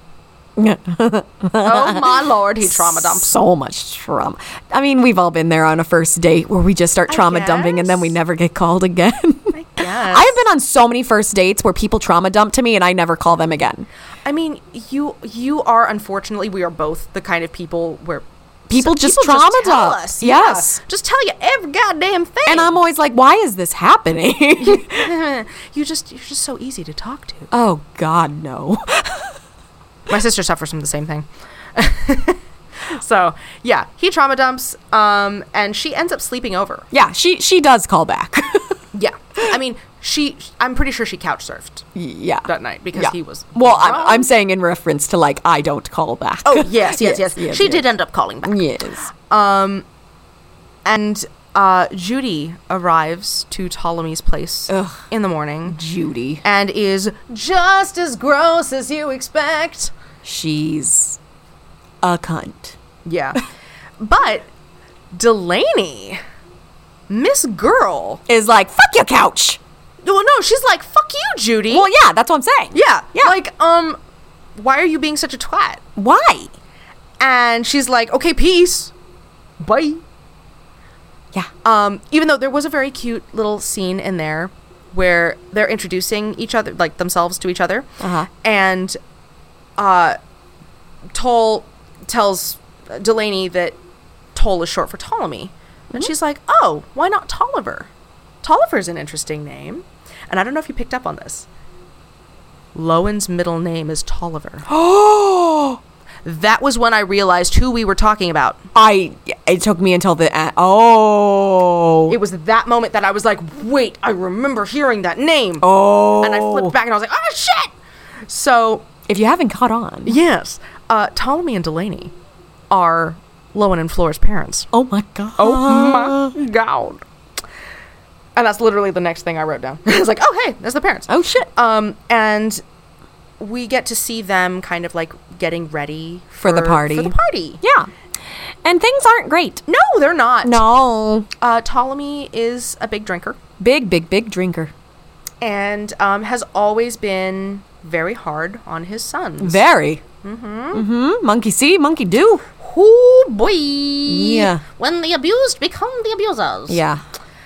Oh my lord, he trauma dumps. So much trauma. I mean, we've all been there on a first date where we just start trauma dumping and then we never get called again. I guess. I have been on so many first dates where people trauma dump to me and I never call them again. I mean, you are, unfortunately, we are both the kind of people where people just tell trauma dump. us. Yes. Yeah. Just tell you every goddamn thing. And I'm always like, why is this happening? You're just so easy to talk to. Oh God, no. My sister suffers from the same thing. So, yeah, he trauma dumps, and she ends up sleeping over. Yeah, she does call back. Yeah. I mean, I'm pretty sure she couch surfed Yeah. that night because he was Well, drunk. I'm saying in reference to, like, I don't call back. Oh, yes. She did yes. end up calling back. Yes. And Judy arrives to Ptolemy's place in the morning. Judy. And is just as gross as you expect. She's a cunt. Yeah. But Delaney, Miss Girl, Is like, fuck your couch. well, no, she's like, fuck you, Judy. Well, yeah, that's what I'm saying. yeah. Yeah. Like, why are you being such a twat? Why? And she's like, okay, peace. Bye. Yeah. Even though there was a very cute little scene in there where they're introducing each other, like themselves to each other. Uh-huh. And Toll tells Delaney that Toll is short for Ptolemy. And she's like, oh, why not Tolliver? Tolliver's an interesting name. And I don't know if you picked up on this. Lowen's middle name is Tolliver. Oh! That was when I realized who we were talking about. It took me until the end. Oh. It was that moment that I was like, wait, I remember hearing that name. Oh. And I flipped back and I was like, oh, shit! So, If you haven't caught on. yes, Ptolemy and Delaney are Lowen and Flora's parents. Oh my God. Oh my God. And that's literally the next thing I wrote down. I was like, oh, hey, that's the parents. Oh shit. And we get to see them kind of like getting ready For the party. For the party. Yeah. And things aren't great. No, they're not. No. Ptolemy is a big drinker. Big drinker. And has always been very hard on his sons. Very. Mm-hmm. Monkey see, monkey do. Oh boy. Yeah. When the abused become the abusers. Yeah.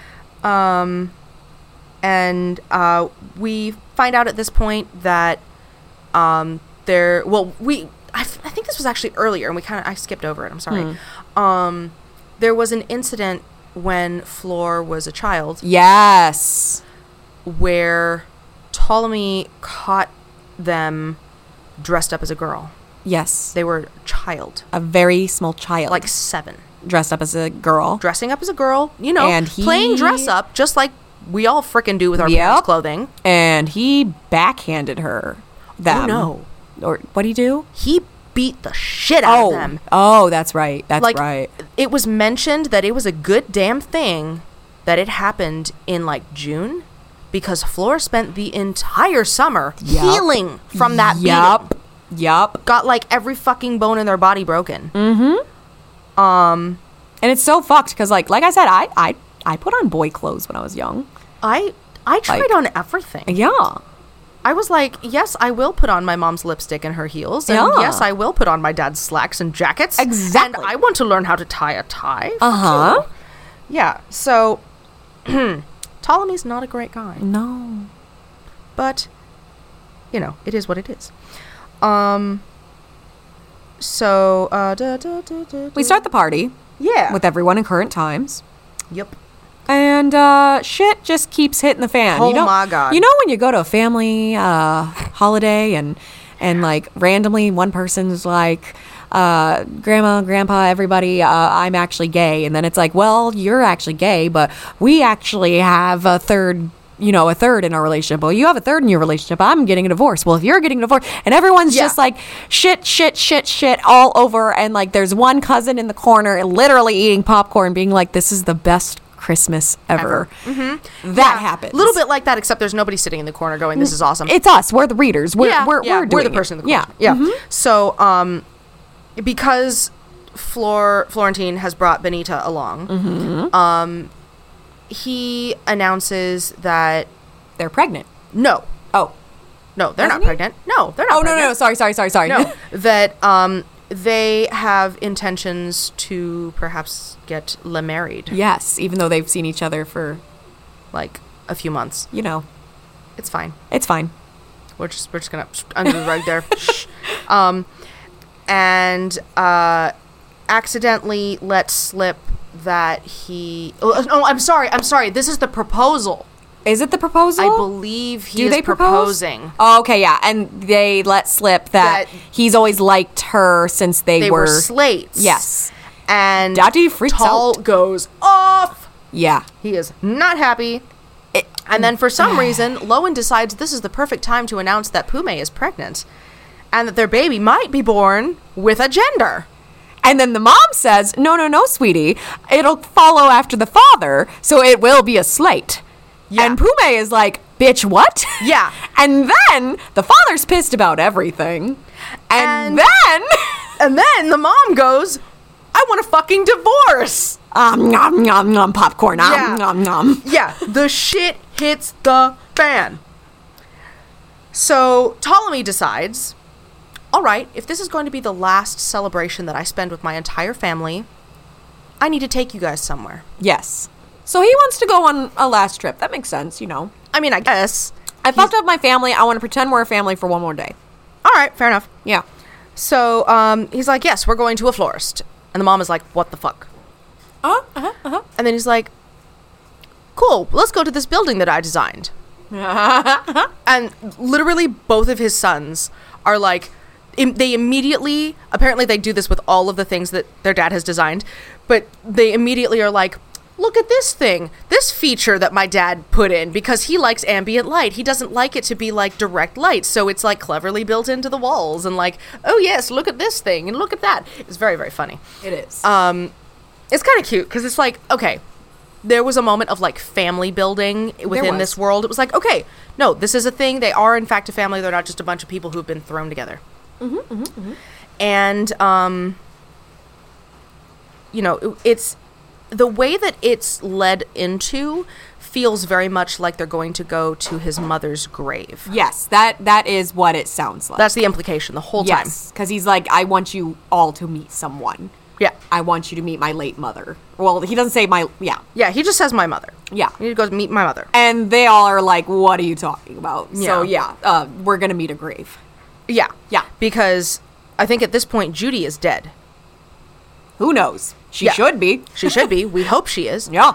And we find out at this point that I think this was actually earlier, and I skipped over it. I'm sorry. There was an incident when Flor was a child Yes. where Ptolemy caught them dressed up as a girl. Yes. They were a child, A very small child. like 7, dressed up as a girl. dressing up as a girl. You know, And playing dress up, just like we all frickin' do with our parents' Yep. clothing. And he backhanded her. Them. Oh, no. Or what'd he do? He beat the shit out of them. Oh, that's right. That's Like, right. it was mentioned that it was a good damn thing that it happened in like June, because Flora spent the entire summer Yep. healing from that Yup. beating. Yup. got like every fucking bone in their body broken. And it's so fucked because, like I said, I put on boy clothes when I was young. I tried Like- on everything. Yeah. I was like, yes, I will put on my mom's lipstick and her heels. And Yeah. yes, I will put on my dad's slacks and jackets. Exactly. And I want to learn how to tie a tie. Uh-huh. Yeah. So Ptolemy's not a great guy. No. But, you know, it is what it is. So, We start the party yeah. with everyone in current times. Yep. And shit just keeps hitting the fan. Oh my God. You know when you go to a family holiday and like randomly one person's like, grandma, grandpa, everybody, I'm actually gay. And then it's like, well, you're actually gay, but we actually have a third in our relationship. Well, you have a third in your relationship. I'm getting a divorce. Well, if you're getting a divorce, and everyone's Yeah. just like shit all over. And like there's one cousin in the corner literally eating popcorn being like, this is the best Christmas ever. That happens. A little bit like that, except there's nobody sitting in the corner going, this is awesome. It's us. We're the readers. We're we're doing the person it. in the corner. Yeah. Yeah. So, because Florentine has brought Benita along, he announces that They're pregnant. no, Oh. they're Hasn't not he? pregnant. No, they're not. Oh, no. pregnant. Sorry. No, that they have intentions to perhaps get married, Yes, even though they've seen each other for, like a few months. It's fine. it's fine. We're just gonna under the rug there. Shh. And accidentally let slip that he. Oh, I'm sorry. This is the proposal. Is it the proposal? I believe he Do is they propose? proposing. Oh, okay, yeah. And they let slip that, That he's always liked her since They were slates. Yes. And Daddy freaks Tall out. goes off. Yeah. He is not happy. And then for some reason, Lowen decides this is the perfect time to announce that Pume is pregnant and that their baby might be born with a gender. And then the mom says, no, sweetie. It'll follow after the father, so it will be a slate. Yeah. And Pume is like, bitch, what? Yeah. And then the father's pissed about everything. And then... And then the mom goes, I want a fucking divorce. nom, nom, nom, popcorn. Nom, Yeah. nom, nom. Yeah, the shit hits the fan. So Ptolemy decides, all right, if this is going to be the last celebration that I spend with my entire family, I need to take you guys somewhere. Yes. So he wants to go on a last trip. That makes sense, I mean, I guess. I fucked up my family. I want to pretend we're a family for one more day. All right, fair enough. Yeah. So he's like, yes, we're going to a florist. And the mom is like, what the fuck? And then he's like, cool, let's go to this building that I designed. And literally both of his sons are like, they immediately, apparently they do this with all of the things that their dad has designed, but they immediately are like, look at this thing, this feature that my dad put in, because he likes ambient light. He doesn't like it to be like direct light, so it's like cleverly built into the walls, and like, oh yes, look at this thing, and look at that. It's very, very funny. It is. It's kind of cute, because it's like, okay, there was a moment of like family building within this world. It was like, okay, no, this is a thing. They are in fact a family. They're not just a bunch of people who've been thrown together. And you know, it's the way that it's led into feels very much like they're going to go to his mother's grave. Yes, that is what it sounds like. That's the implication the whole time. Yes, because he's like, I want you all to meet someone. Yeah. I want you to meet my late mother. Well, he doesn't say Yeah, he just says my mother. Yeah. He goes, meet my mother. And they all are like, what are you talking about? So, Yeah. we're going to meet a grave. Yeah. Yeah. Because I think at this point, Judy is dead. Who knows? She Yeah. should be. She should be. We hope she is. Yeah.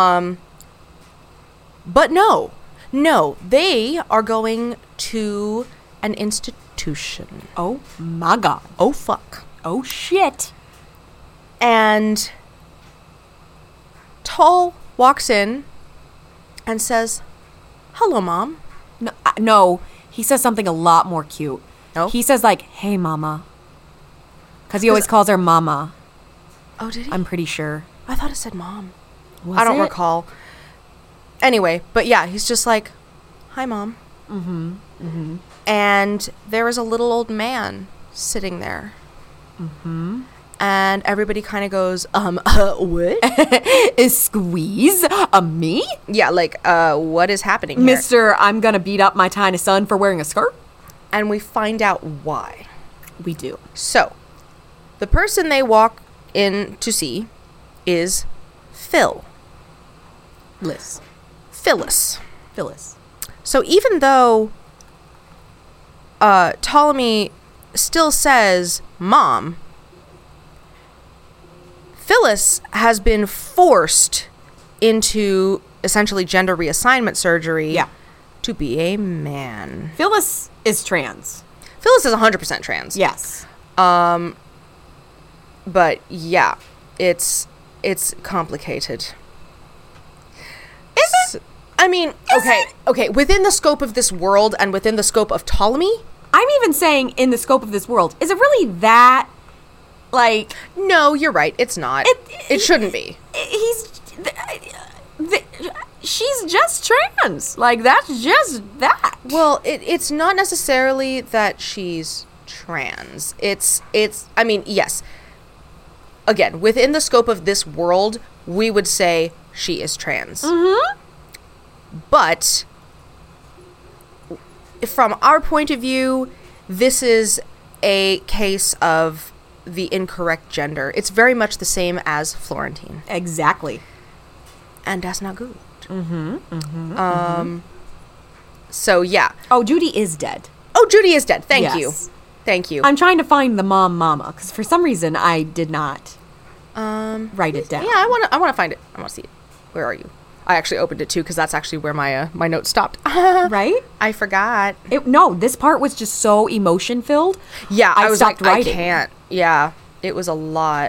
But no, they are going to an institution. Oh, my God. Oh, fuck. Oh, shit. And Tall walks in and says, hello, Mom. No, he says something a lot more cute. Oh? He says, like, hey, Mama. Because he always calls her Mama. Oh, did he? I'm pretty sure. I thought it said Mom. Was I don't it? recall. Anyway, but yeah, he's just like, hi, Mom. And there is a little old man sitting there. And everybody kind of goes, what? Squeeze? Me? Yeah, like, what is happening here? Mister, I'm gonna beat up my tiny son for wearing a skirt? And we find out why. We do. So, the person they walk in to see is Phil. Liz. Phyllis. Phyllis. So even though Ptolemy still says mom, Phyllis has been forced into essentially gender reassignment surgery Yeah. to be a man. Phyllis is trans. Phyllis is 100% trans. Yes. But yeah, it's complicated. Is it? I mean, okay, within the scope of this world and within the scope of Ptolemy, I'm even saying in the scope of this world. Is it really that, like... no, you're right, it's not. It shouldn't be. She's just trans. Like, that's just that. Well, it's not necessarily that she's trans. It's I mean, yes. Again, within the scope of this world, we would say she is trans. Mm-hmm. But from our point of view, this is a case of the incorrect gender. It's very much the same as Florentine. Exactly. And that's not good. So, yeah. Oh, Judy is dead. Oh, Judy is dead. Thank Yes. you. Thank you. I'm trying to find the mama, because for some reason I did not write it down. Yeah, I want to find it. I want to see it. Where are you? I actually opened it too because that's actually where my my notes stopped. Right? I forgot. No, this part was just so emotion filled. Yeah, I was stopped like, writing. I can't. Yeah, it was a lot.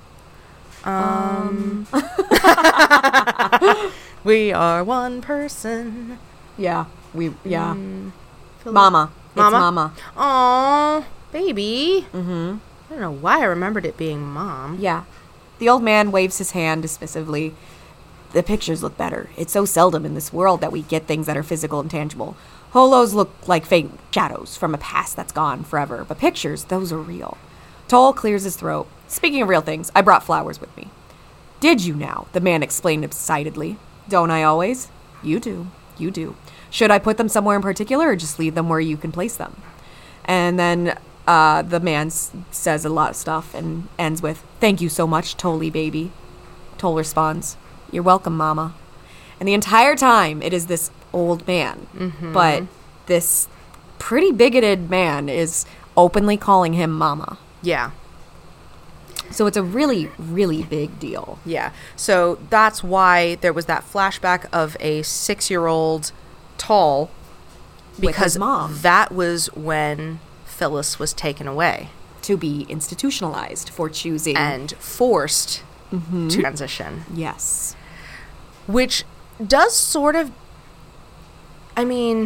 We are one person. Yeah, Mama. It's Mama? Mama. Aw, baby. Mm-hmm. I don't know why I remembered it being mom. Yeah. The old man waves his hand dismissively. The pictures look better. It's so seldom in this world that we get things that are physical and tangible. Holos look like fake shadows from a past that's gone forever, but pictures, those are real. Toll clears his throat. Speaking of real things, I brought flowers with me. Did you now? The man explained excitedly. Don't I always? You do. You do. Should I put them somewhere in particular or just leave them where you can place them? And then the man says a lot of stuff and ends with, "Thank you so much, Tolly baby." Toll responds, "You're welcome, Mama." And the entire time, it is this old man. Mm-hmm. But this pretty bigoted man is openly calling him Mama. Yeah. So it's a really, really big deal. Yeah. So that's why there was that flashback of a 6-year-old Tall, because his mom. That was when Phyllis was taken away To be institutionalized for choosing. and forced to transition. Yes. Which does sort of, I mean,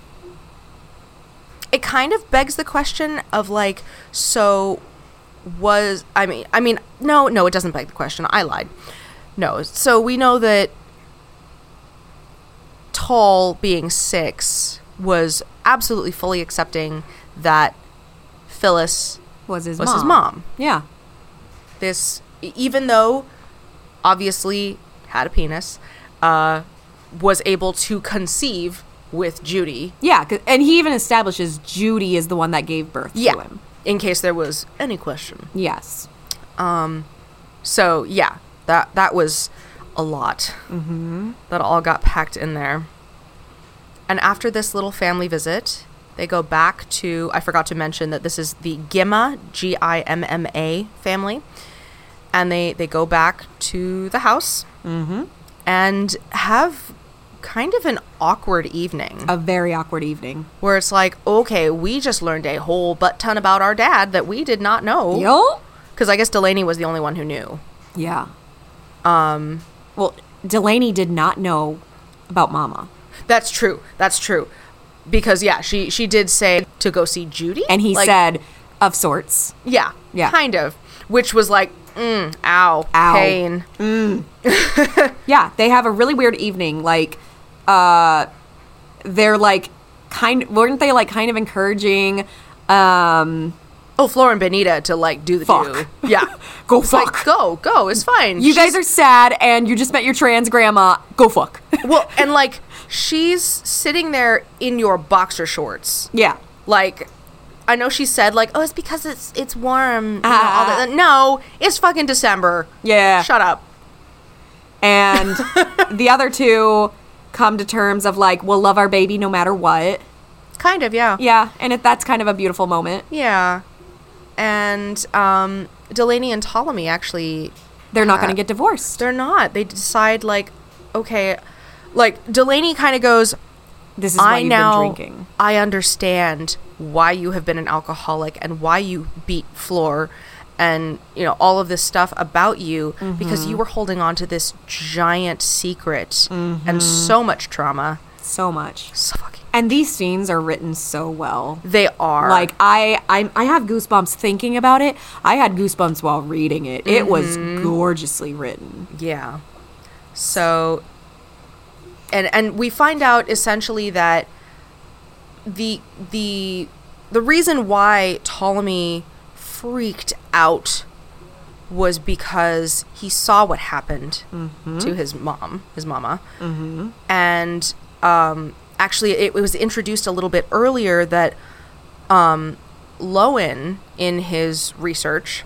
it kind of begs the question of like, so was, I mean, no, it doesn't beg the question. I lied. No. So we know that Tall being 6 was absolutely fully accepting that Phyllis Was his was his mom. Yeah. This, even though obviously had a penis, was able to conceive with Judy. Yeah, and he even establishes Judy is the one that gave birth to him. In case there was any question. Yes. So yeah, that was a lot. Mm-hmm. That all got packed in there. And after this little family visit, they go back to, I forgot to mention that this is the Gimma, Gimma family. And they go back to the house and have kind of an awkward evening. A very awkward evening. Where it's like, okay, we just learned a whole butt ton about our dad that we did not know. Yo? Because I guess Delaney was the only one who knew. Yeah. Well, Delaney did not know about Mama. That's true. Because, yeah, she did say to go see Judy. And he Like, said, of sorts. Yeah. Yeah. Kind of. Which was like, ow, pain. Yeah, they have a really weird evening. Like, they're like weren't they like kind of encouraging Oh, Flora and Benita to like do the Fuck. do. Yeah. Go It's fuck. like, go. It's fine. You guys are sad and you just met your trans grandma. Go fuck. Well, and like she's sitting there in your boxer shorts. Yeah. Like, I know she said like, oh, it's because it's warm. You know, all that. No, it's fucking December. Yeah. Shut up. And the other two come to terms of like, we'll love our baby no matter what. Kind of, yeah. Yeah, and that's kind of a beautiful moment. Yeah. And Delaney and Ptolemy actually, They're not going to get divorced. they're not. They decide like, okay, like Delaney kind of goes, This is why I you've now been drinking. I understand why you have been an alcoholic and why you beat Floor and you know all of this stuff about you because you were holding on to this giant secret and so much trauma. So much. So fucking. And these scenes are written so well. They are Like, I have goosebumps thinking about it. I had goosebumps while reading it. It was gorgeously written. Yeah. So, and we find out essentially that the reason why Ptolemy freaked out was because he saw what happened to his mama, and actually it was introduced a little bit earlier that Lowen in his research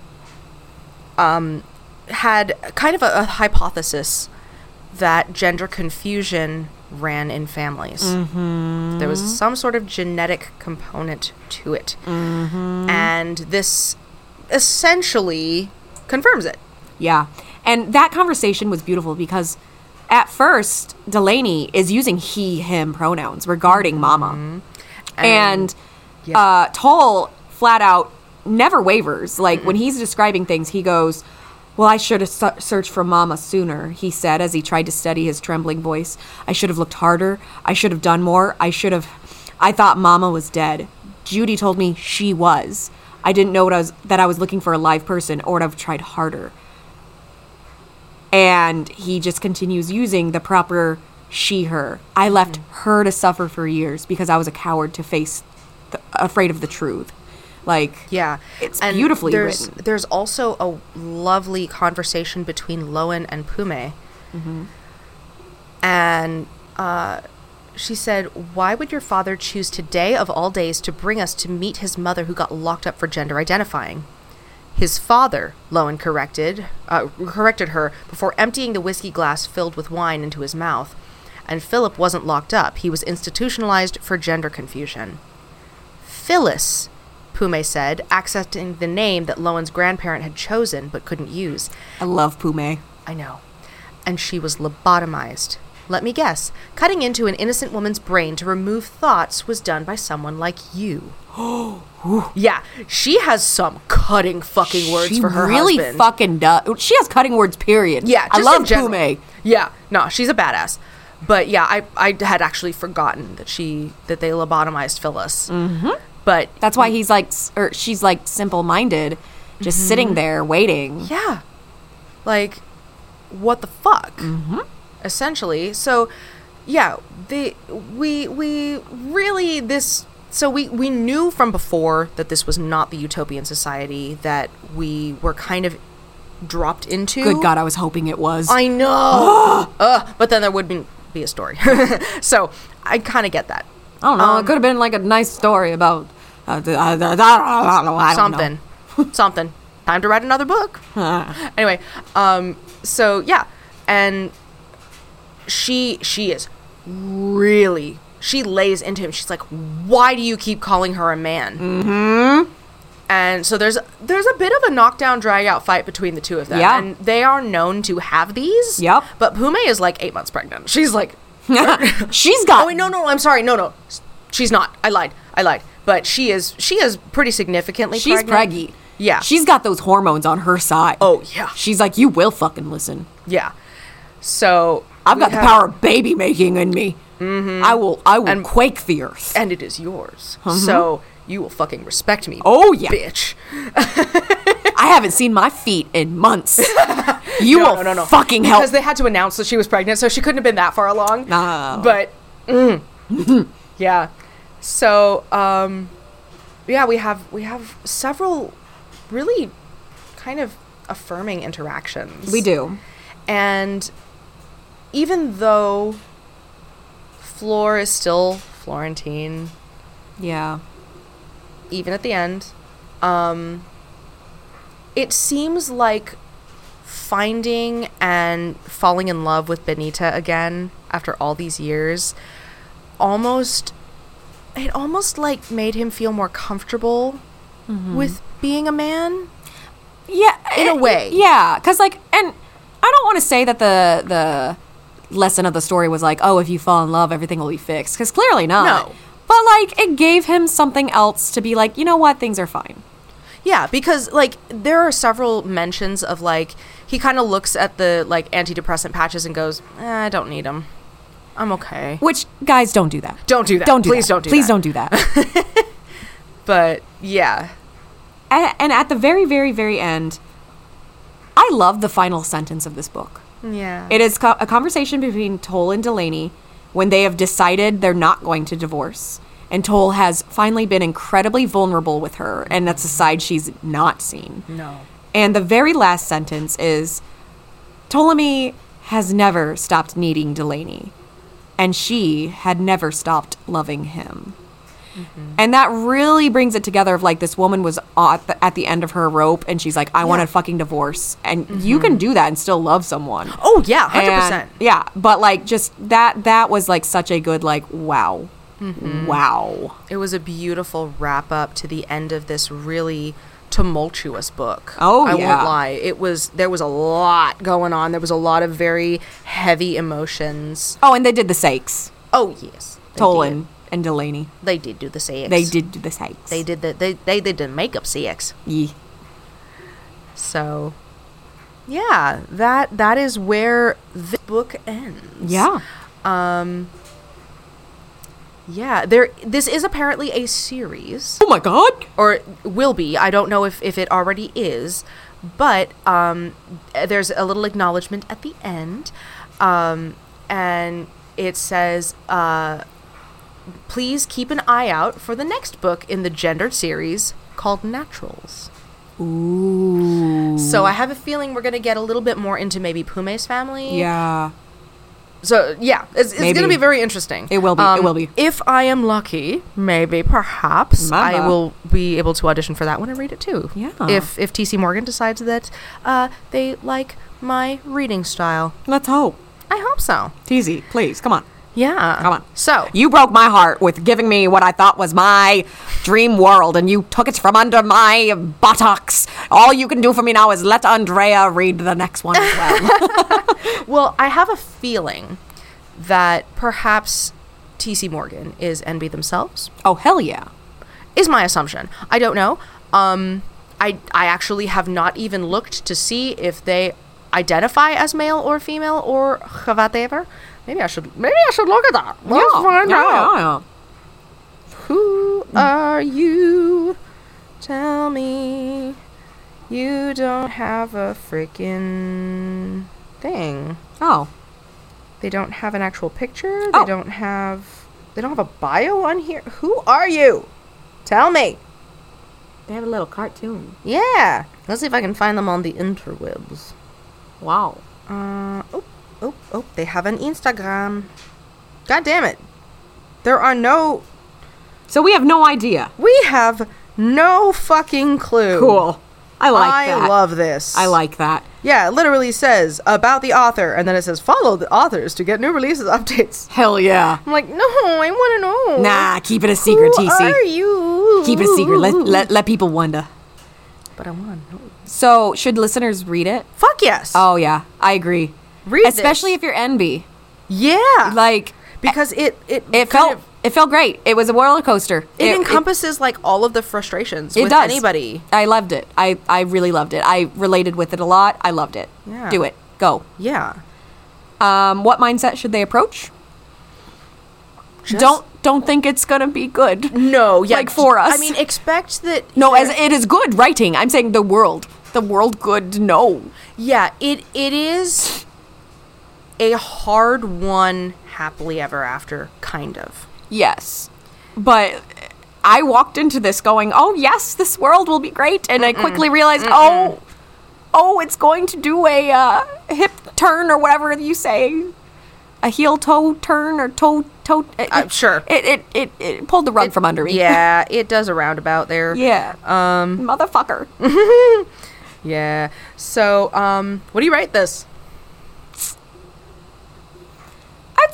had kind of a hypothesis that gender confusion ran in families. There was some sort of genetic component to it. And this essentially confirms it. Yeah. And that conversation was beautiful because at first, Delaney is using he, him pronouns regarding Mama. And yeah. Toll flat out never wavers. Like, when he's describing things, he goes, well, I should have searched for Mama sooner, he said as he tried to steady his trembling voice. I should have looked harder. I should have done more. I thought Mama was dead. Judy told me she was. I didn't know that I was looking for a live person or would have tried harder. And he just continues using the proper she, her. I left her to suffer for years because I was a coward to face afraid of the truth. Like, Yeah. it's And beautifully there's, written. There's also a lovely conversation between Lowen and Pume. And she said, why would your father choose today of all days to bring us to meet his mother who got locked up for gender identifying? His father, Lowen corrected her before emptying the whiskey glass filled with wine into his mouth. And Philip wasn't locked up. He was institutionalized for gender confusion. Phyllis, Pume said, accenting the name that Lowen's grandparent had chosen but couldn't use. I love Pume. I know. And she was lobotomized. Let me guess. Cutting into an innocent woman's brain to remove thoughts was done by someone like you. Yeah, she has some cutting fucking words She for her really husband. fucking does. She has cutting words, period. Yeah, I just love in general. Pume. Yeah, no, she's a badass. But yeah, I had actually forgotten that they lobotomized Phyllis. But That's why he's like, or she's like simple-minded, just sitting there waiting. yeah, like what the fuck? Essentially. So yeah, we really this. So we knew from before that this was not the utopian society that we were kind of dropped into. Good God, I was hoping it was. I know. But then there would be a story. So I kind of get that. I don't know. It could have been like a nice story about I don't know. Something. Something. Time to write another book. Anyway, so yeah, and she is really, she lays into him. She's like, why do you keep calling her a man? And so there's a bit of a knockdown drag out fight between the two of them. Yeah. And they are known to have these. Yep. But Pume is like 8 months pregnant. She's like, She's got. oh wait, no, I'm sorry. No. She's not. I lied. But she is pretty significantly She's pregnant. preggy. Yeah. She's got those hormones on her side. Oh, yeah. She's like, you will fucking listen. Yeah. So I've we got the have- power of baby making in me. I will And- quake the earth. and it is yours. So you will fucking respect me. Oh, yeah. Bitch. I haven't seen my feet in months. You will No. fucking help. Because they had to announce that she was pregnant, so she couldn't have been that far along. No. But, yeah. So, yeah, we have several really kind of affirming interactions. We do. And even though Fleur is still Florentine, Yeah. even at the end, it seems like finding and falling in love with Benita again after all these years almost like made him feel more comfortable with being a man. Yeah, In a way. Yeah, because like, and I don't want to say that the lesson of the story was like, oh, if you fall in love, everything will be fixed. Because clearly not. No. But like, it gave him something else to be like, you know what, things are fine. Yeah, because like there are several mentions of like he kind of looks at the like antidepressant patches and goes, I don't need them. I'm okay. Which guys, don't do that. Don't do that. Don't do Please that. don't do Please that. don't do that. But yeah. And at the very, very, very end, I love the final sentence of this book. Yeah. It is a conversation between Toll and Delaney when they have decided they're not going to divorce. And Toll has finally been incredibly vulnerable with her, and that's a side she's not seen. No. And the very last sentence is, Ptolemy has never stopped needing Delaney, and she had never stopped loving him. And that really brings it together of like this woman was at the end of her rope and she's like, I want a fucking divorce. And you can do that and still love someone. Oh yeah, 100%. And, yeah, but like just that was like such a good like wow. Wow. It was a beautiful wrap up to the end of this really tumultuous book. Oh, I yeah. won't lie. There was a lot going on. There was a lot of very heavy emotions. Oh, and they did the sakes. Oh yes. They Toll did. and Delaney. They did do the CX. They did do the sakes. They did they did the makeup CX. Yeah. So yeah, that is where the book ends. Yeah. Yeah, this is apparently a series. Oh my god. Or will be. I don't know if it already is. But there's a little acknowledgement at the end. And it says, please keep an eye out for the next book in the gendered series called Naturals. Ooh. So I have a feeling we're going to get a little bit more into maybe Pume's family. Yeah. So, yeah, it's going to Maybe. be very interesting. It will be. It will be. If I am lucky, maybe, perhaps, Mama. I will be able to audition for that one and read it too. Yeah. If T.C. Morgan decides that they like my reading style. Let's hope. I hope so. Teasy, please, come on. Yeah. Come on. So, You broke my heart with giving me what I thought was my dream world, and you took it from under my buttocks. All you can do for me now is let Andrea read the next one as well. well, I have a feeling that perhaps T.C. Morgan is NB themselves. Oh, hell yeah. Is my assumption. I don't know. I actually have not even looked to see if they identify as male or female or whatever. Maybe I should look at that. Let's find out. Yeah. Who are you? Tell me you don't have a freaking thing. Oh. They don't have an actual picture. Oh. They don't have a bio on here. Who are you? Tell me. They have a little cartoon. Yeah. Let's see if I can find them on the interwebs. Wow. Oh, they have an Instagram. God damn it. There are no... So we have no idea. We have no fucking clue. Cool. I like that. I love this. I like that. Yeah, it literally says about the author, and then it says follow the authors to get new releases updates. Hell yeah. I'm like, no, I want to know. Nah, keep it a secret, Who TC. are you? Keep it a secret. Let people wonder. But I want to know. So, should listeners read it? Fuck yes. Oh yeah, I agree. Read Especially this. if you're NB. Yeah. Like because it felt great. It was a roller coaster. It encompasses like all of the frustrations it with does. anybody. I loved it. I really loved it. I related with it a lot. I loved it. Yeah. Do it. Go. Yeah. What mindset should they approach? Just- Don't think it's gonna be good. No, yeah. Like for us. I mean, expect that. No, as it is good writing. I'm saying the world good. No. Yeah, it is a hard one happily ever after, kind of. Yes. But I walked into this going, oh, yes, this world will be great. And I quickly realized, oh, it's going to do a hip turn or whatever you say. A heel toe turn or toe. Sure. It pulled the rug from under me. Yeah, it does a roundabout there. Yeah. Motherfucker. Yeah. So, what do you rate this? I'd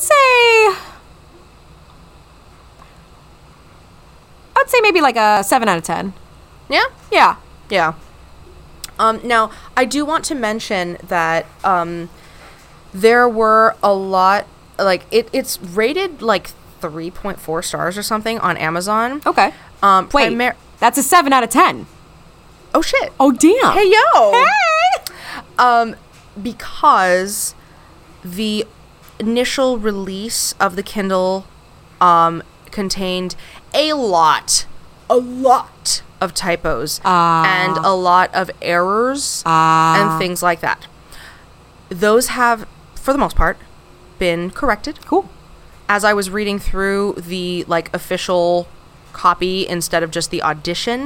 say maybe like a 7 out of 10. Yeah? Yeah. Yeah. Now, I do want to mention that there were a lot, like, it's rated like 3.4 stars or something on Amazon. Okay. Wait, that's a 7 out of 10. Oh, shit. Oh, damn. Hey, yo. Hey! Because the initial release of the Kindle contained a lot of typos and a lot of errors and things like that. Those have, for the most part, been corrected. Cool. As I was reading through the like official copy instead of just the audition,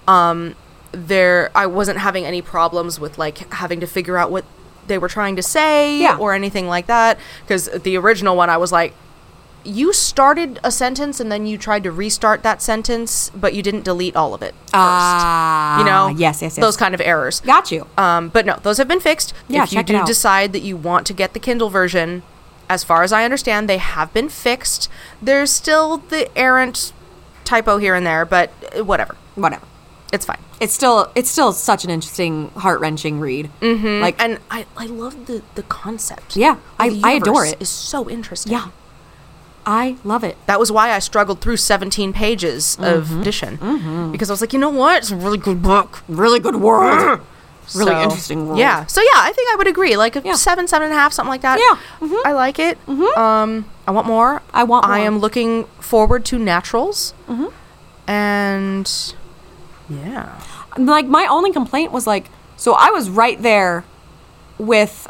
I wasn't having any problems with like having to figure out what they were trying to say or anything like that. Because the original one, I was like, you started a sentence and then you tried to restart that sentence, but you didn't delete all of it first. You know? Yes. Those kind of errors. Got you. But no, those have been fixed. Yeah, if you do decide that you want to get the Kindle version, as far as I understand, they have been fixed. There's still the errant typo here and there, but whatever. It's fine. It's still such an interesting, heart-wrenching read. Mm-hmm. Like, and I love the concept. Yeah, the I adore it. It's so interesting. Yeah. I love it. That was why I struggled through 17 pages of edition. Because I was like, you know what? It's a really good book. Really good world. Really interesting world. Yeah. So, yeah, I think I would agree. Like a 7.5, something like that. Yeah. I like it. I want more. I am looking forward to Naturals. And, yeah. Like, my only complaint was, like, so I was right there with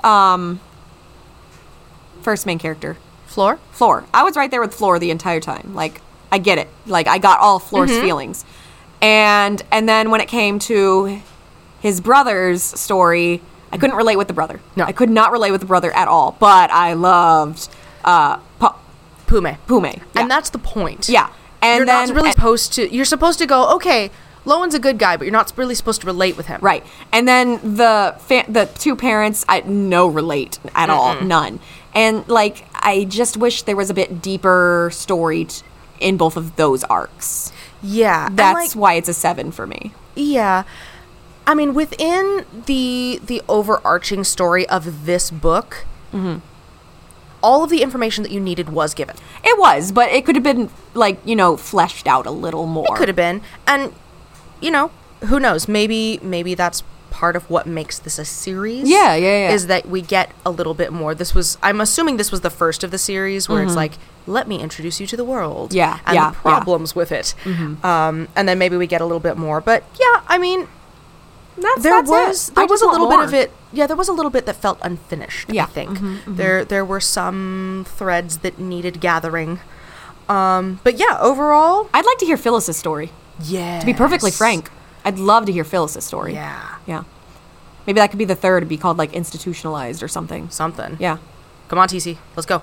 first main character. Floor. I was right there with Floor the entire time. Like, I get it. Like, I got all Floor's feelings. And then when it came to his brother's story, I couldn't relate with the brother. No. I could not relate with the brother at all. But I loved Pume. Yeah. And that's the point. Yeah. And you're supposed to go, okay, Lowen's a good guy, but you're not really supposed to relate with him. Right. And then the two parents, no relate at all. None. And, like, I just wish there was a bit deeper story in both of those arcs. Yeah. That's why it's a 7 for me. Yeah. I mean, within the overarching story of this book, all of the information that you needed was given. It was, but it could have been, like, fleshed out a little more. It could have been. And, who knows? Maybe that's part of what makes this a series. Yeah. Is that we get a little bit more. I'm assuming this was the first of the series where it's like, let me introduce you to the world. Yeah. And the problems with it. And then maybe we get a little bit more. But yeah, I mean, there was a little bit of it. Yeah, there was a little bit that felt unfinished, I think. There were some threads that needed gathering. But yeah, overall, I'd like to hear Phyllis's story. Yeah. To be perfectly frank, I'd love to hear Phyllis's story. Yeah. Maybe that could be the third. It'd be called, like, Institutionalized or something. Yeah. Come on, TC. Let's go.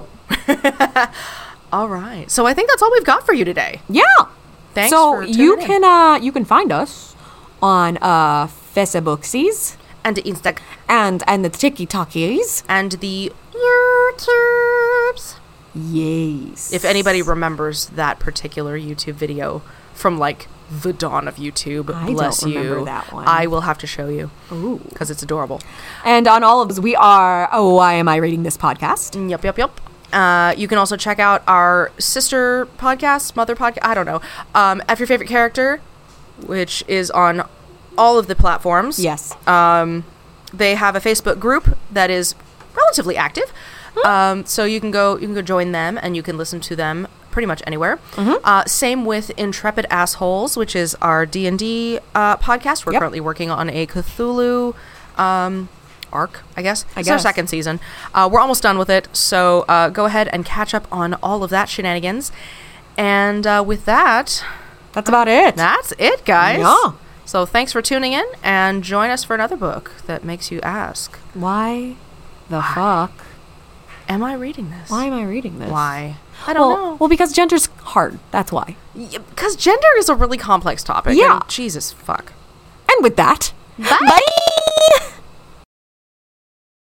All right. So I think that's all we've got for you today. Yeah. Thanks so for tuning in. You can find us on Facebooksies and the Instagram and the TikTokies and the YouTubes. Yes. If anybody remembers that particular YouTube video from, like, the dawn of YouTube, bless you. I don't remember that one. I will have to show you. Ooh. Because it's adorable. And on all of those, we are Why Am I Reading This Podcast? Yep. You can also check out our sister podcast, mother podcast, I don't know, F Your Favorite Character, which is on all of the platforms. Yes. They have a Facebook group that is relatively active. So you can go join them and you can listen to them pretty much anywhere. Same with Intrepid Assholes, which is our D&D podcast. We're currently working on a Cthulhu arc, I guess. It's our second season. We're almost done with it, so go ahead and catch up on all of that shenanigans. And with that, That's about it. that's it, guys. Yeah. So thanks for tuning in, and join us for another book that makes you ask, Why the fuck? am I reading this? Why am I reading this? Why? I don't know. Well, because gender's hard. That's why. Because gender is a really complex topic. Yeah. and Jesus fuck. And with that, Bye. bye.